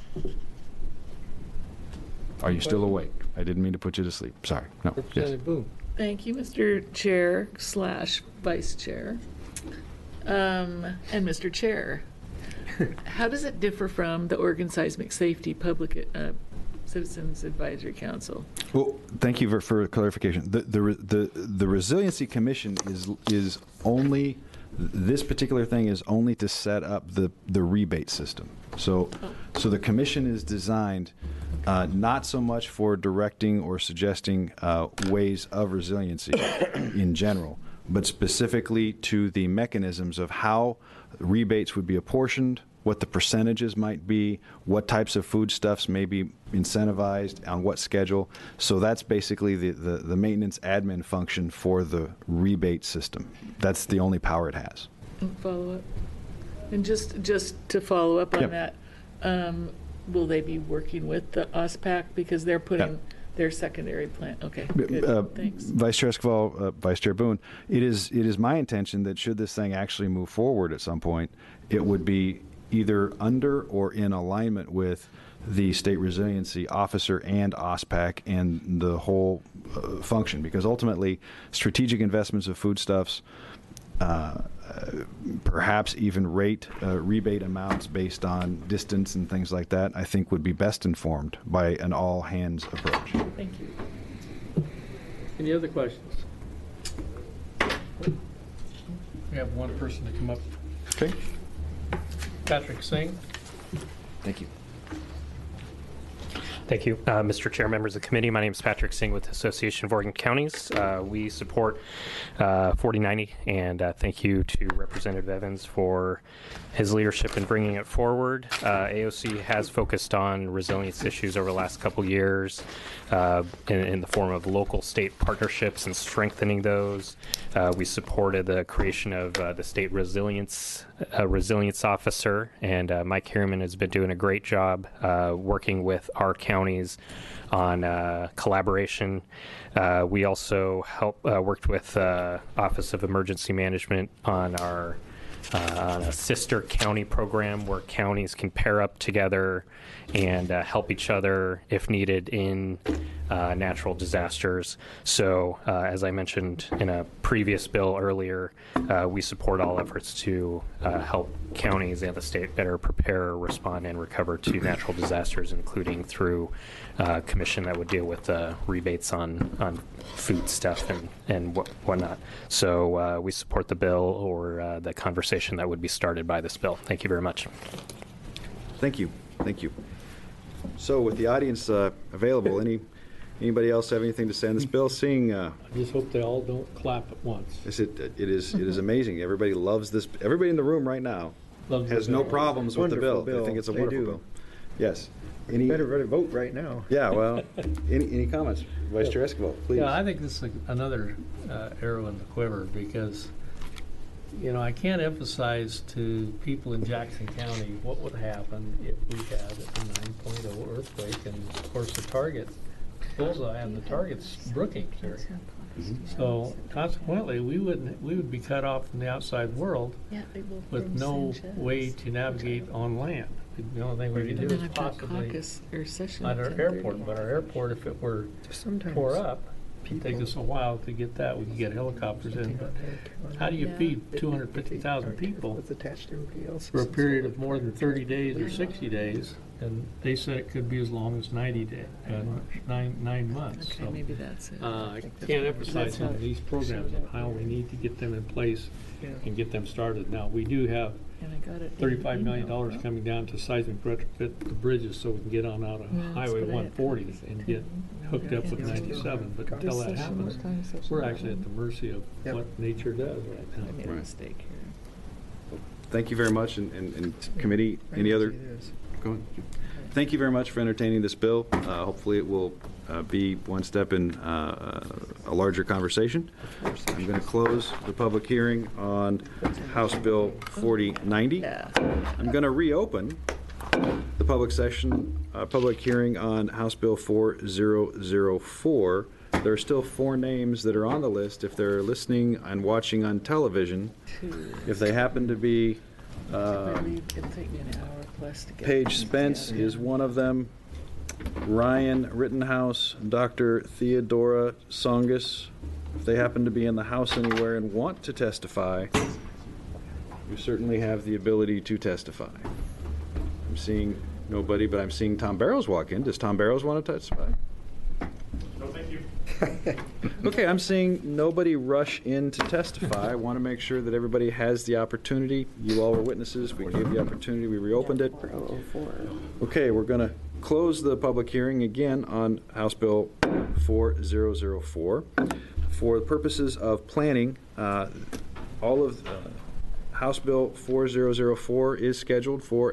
Are you still awake? I didn't mean to put you to sleep. Sorry. No. Yes. Representative Boone. Thank you, Mr. Chair / Vice Chair. And Mr. Chair, how does it differ from the Oregon Seismic Safety Public Citizens Advisory Council? Well, thank you for clarification. The Resiliency Commission is only, this particular thing is only to set up the rebate system. So the commission is designed not so much for directing or suggesting ways of resiliency in general, but specifically to the mechanisms of how rebates would be apportioned, what the percentages might be, what types of foodstuffs may be incentivized, on what schedule. So that's basically the maintenance admin function for the rebate system. That's the only power it has. Follow up. And just to follow up on that, will they be working with the OSPAC because they're putting their secondary plan? Okay, good. Thanks. Vice Chair Esquivel, Vice Chair Boone, it is my intention that should this thing actually move forward at some point, it would be either under or in alignment with the State Resiliency Officer and OSPAC and the whole function, because ultimately strategic investments of foodstuffs, perhaps even rebate amounts based on distance and things like that, I think would be best informed by an all-hands approach. Thank you. Any other questions? We have one person to come up. Okay. Patrick Singh. Thank you. Thank you, Mr. Chair, members of the committee. My name is Patrick Singh with the Association of Oregon Counties. We support 4090, and thank you to Representative Evans for his leadership in bringing it forward. AOC has focused on resilience issues over the last couple years in the form of local state partnerships and strengthening those. We supported the creation of the State Resilience Officer, and Mike Harriman has been doing a great job working with our counties on collaboration. We also worked with Office of Emergency Management on our on a sister county program where counties can pair up together and help each other if needed in natural disasters. So as I mentioned in a previous bill earlier, we support all efforts to help counties and the state better prepare, respond, and recover to natural disasters, including through a commission that would deal with rebates on food stuff and whatnot. So we support the bill or the conversation that would be started by this bill. Thank you very much. Thank you. Thank you. So with the audience available, anybody else have anything to say on this bill? Seeing, I just hope they all don't clap at once. It is amazing. Everybody loves this. Everybody in the room right now has no problems with the bill. They think it's a wonderful bill. Yes. Any better vote right now. Yeah. Well, any comments, Vice Chair Esquivel, please. Yeah, I think this is another arrow in the quiver because, you know, I can't emphasize to people in Jackson County what would happen if we had a 9.0 earthquake, and of course the target bullseye and the target's Brookings area. So consequently, we would be cut off from the outside world with no way to navigate on land. The only thing we could do is possibly at our airport. But our airport, if it were tore up, it'd take us a while to get that. We could get helicopters in. But how do you feed 250,000 people for a period of more than 30 days or 60 days? And they said it could be as long as 90 days, 9 months. Okay, so maybe that's it. I can't emphasize on these programs and how we need to get them in place and get them started. Now, we do have $35 million coming down to seismic retrofit the bridges so we can get on out of Highway 140 and get hooked up with 97. But until that happens, we're actually at the mercy of what nature does right now. I made a mistake here. Thank you very much. And committee, any other? Go ahead. Thank you very much for entertaining this bill. Hopefully it will be one step in a larger conversation. I'm going to close the public hearing on House Bill 4090. I'm going to reopen the public hearing on House Bill 4004 there are still 4 names that are on the list. If they're listening and watching on television, if they happen to be, Paige Spence is one of them. Ryan Rittenhouse, Dr. Theodora Songus. If they happen to be in the House anywhere and want to testify, you certainly have the ability to testify. I'm seeing nobody, but I'm seeing Tom Barrows walk in. Does Tom Barrows want to testify? No, thank you. Okay, I'm seeing nobody rush in to testify. I want to make sure that everybody has the opportunity. You all were witnesses. We gave the opportunity. We reopened it. Okay, we're going to close the public hearing again on House Bill 4004. For the purposes of planning, all of House Bill 4004 is scheduled for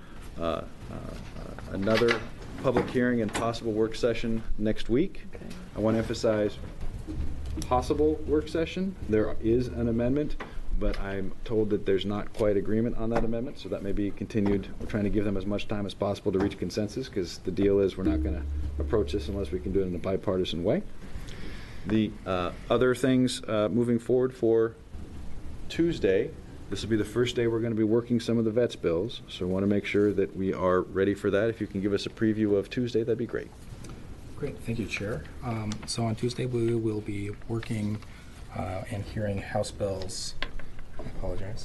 another public hearing and possible work session next week. Okay. I want to emphasize possible work session. There is an amendment, but I'm told that there's not quite agreement on that amendment, so that may be continued. We're trying to give them as much time as possible to reach consensus, because the deal is we're not going to approach this unless we can do it in a bipartisan way. The other things moving forward for Tuesday, this will be the first day we're going to be working some of the vets bills, so I want to make sure that we are ready for that. If you can give us a preview of Tuesday, that'd be great. Great, thank you, Chair. So on Tuesday, we will be working and hearing House bills. I apologize.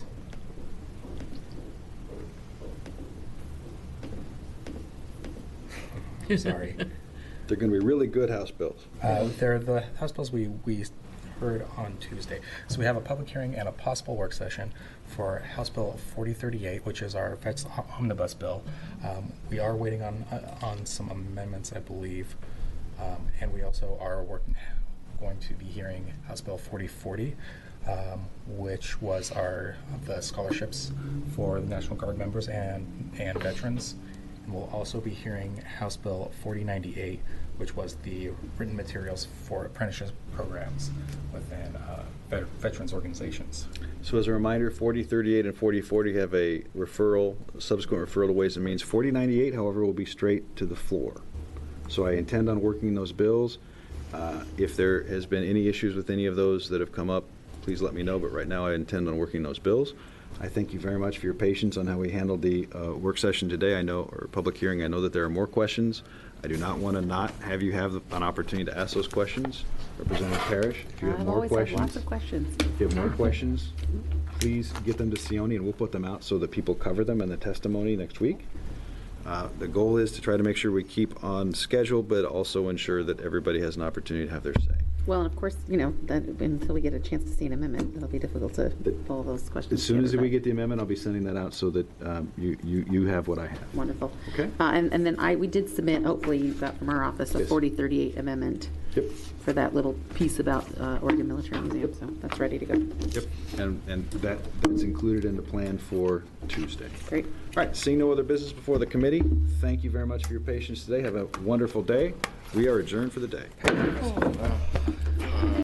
Sorry. They're going to be really good House bills. They're the House bills we heard on Tuesday. So we have a public hearing and a possible work session for House Bill 4038, which is our Vets Omnibus bill. We are waiting on some amendments, I believe, and we also are going to be hearing House Bill 4040, which was the scholarships for the National Guard members and veterans. And we'll also be hearing House Bill 4098, which was the written materials for apprenticeship programs within veterans organizations. So as a reminder, 4038 and 4040 have a subsequent referral to Ways and Means. 4098, however, will be straight to the floor. So I intend on working those bills. If there has been any issues with any of those that have come up, please let me know, but right now I intend on working those bills. I thank you very much for your patience on how we handled the work session today. or public hearing. I know that there are more questions. I do not want to not have you have an opportunity to ask those questions. Representative Parrish, if you have more questions. Lots of questions. If you have more questions, please get them to Sione and we'll put them out so that people cover them in the testimony next week. The goal is to try to make sure we keep on schedule, but also ensure that everybody has an opportunity to have their say. Well, and of course, that until we get a chance to see an amendment, it'll be difficult to pull those questions As soon as together, we get the amendment, I'll be sending that out so that you have what I have. Wonderful. Okay. And then we did submit, hopefully you got from our office, a 4038 amendment. Yep. For that little piece about Oregon Military Museum, so that's ready to go. Yep, and that's included in the plan for Tuesday. Great. All right, seeing no other business before the committee, thank you very much for your patience today. Have a wonderful day. We are adjourned for the day.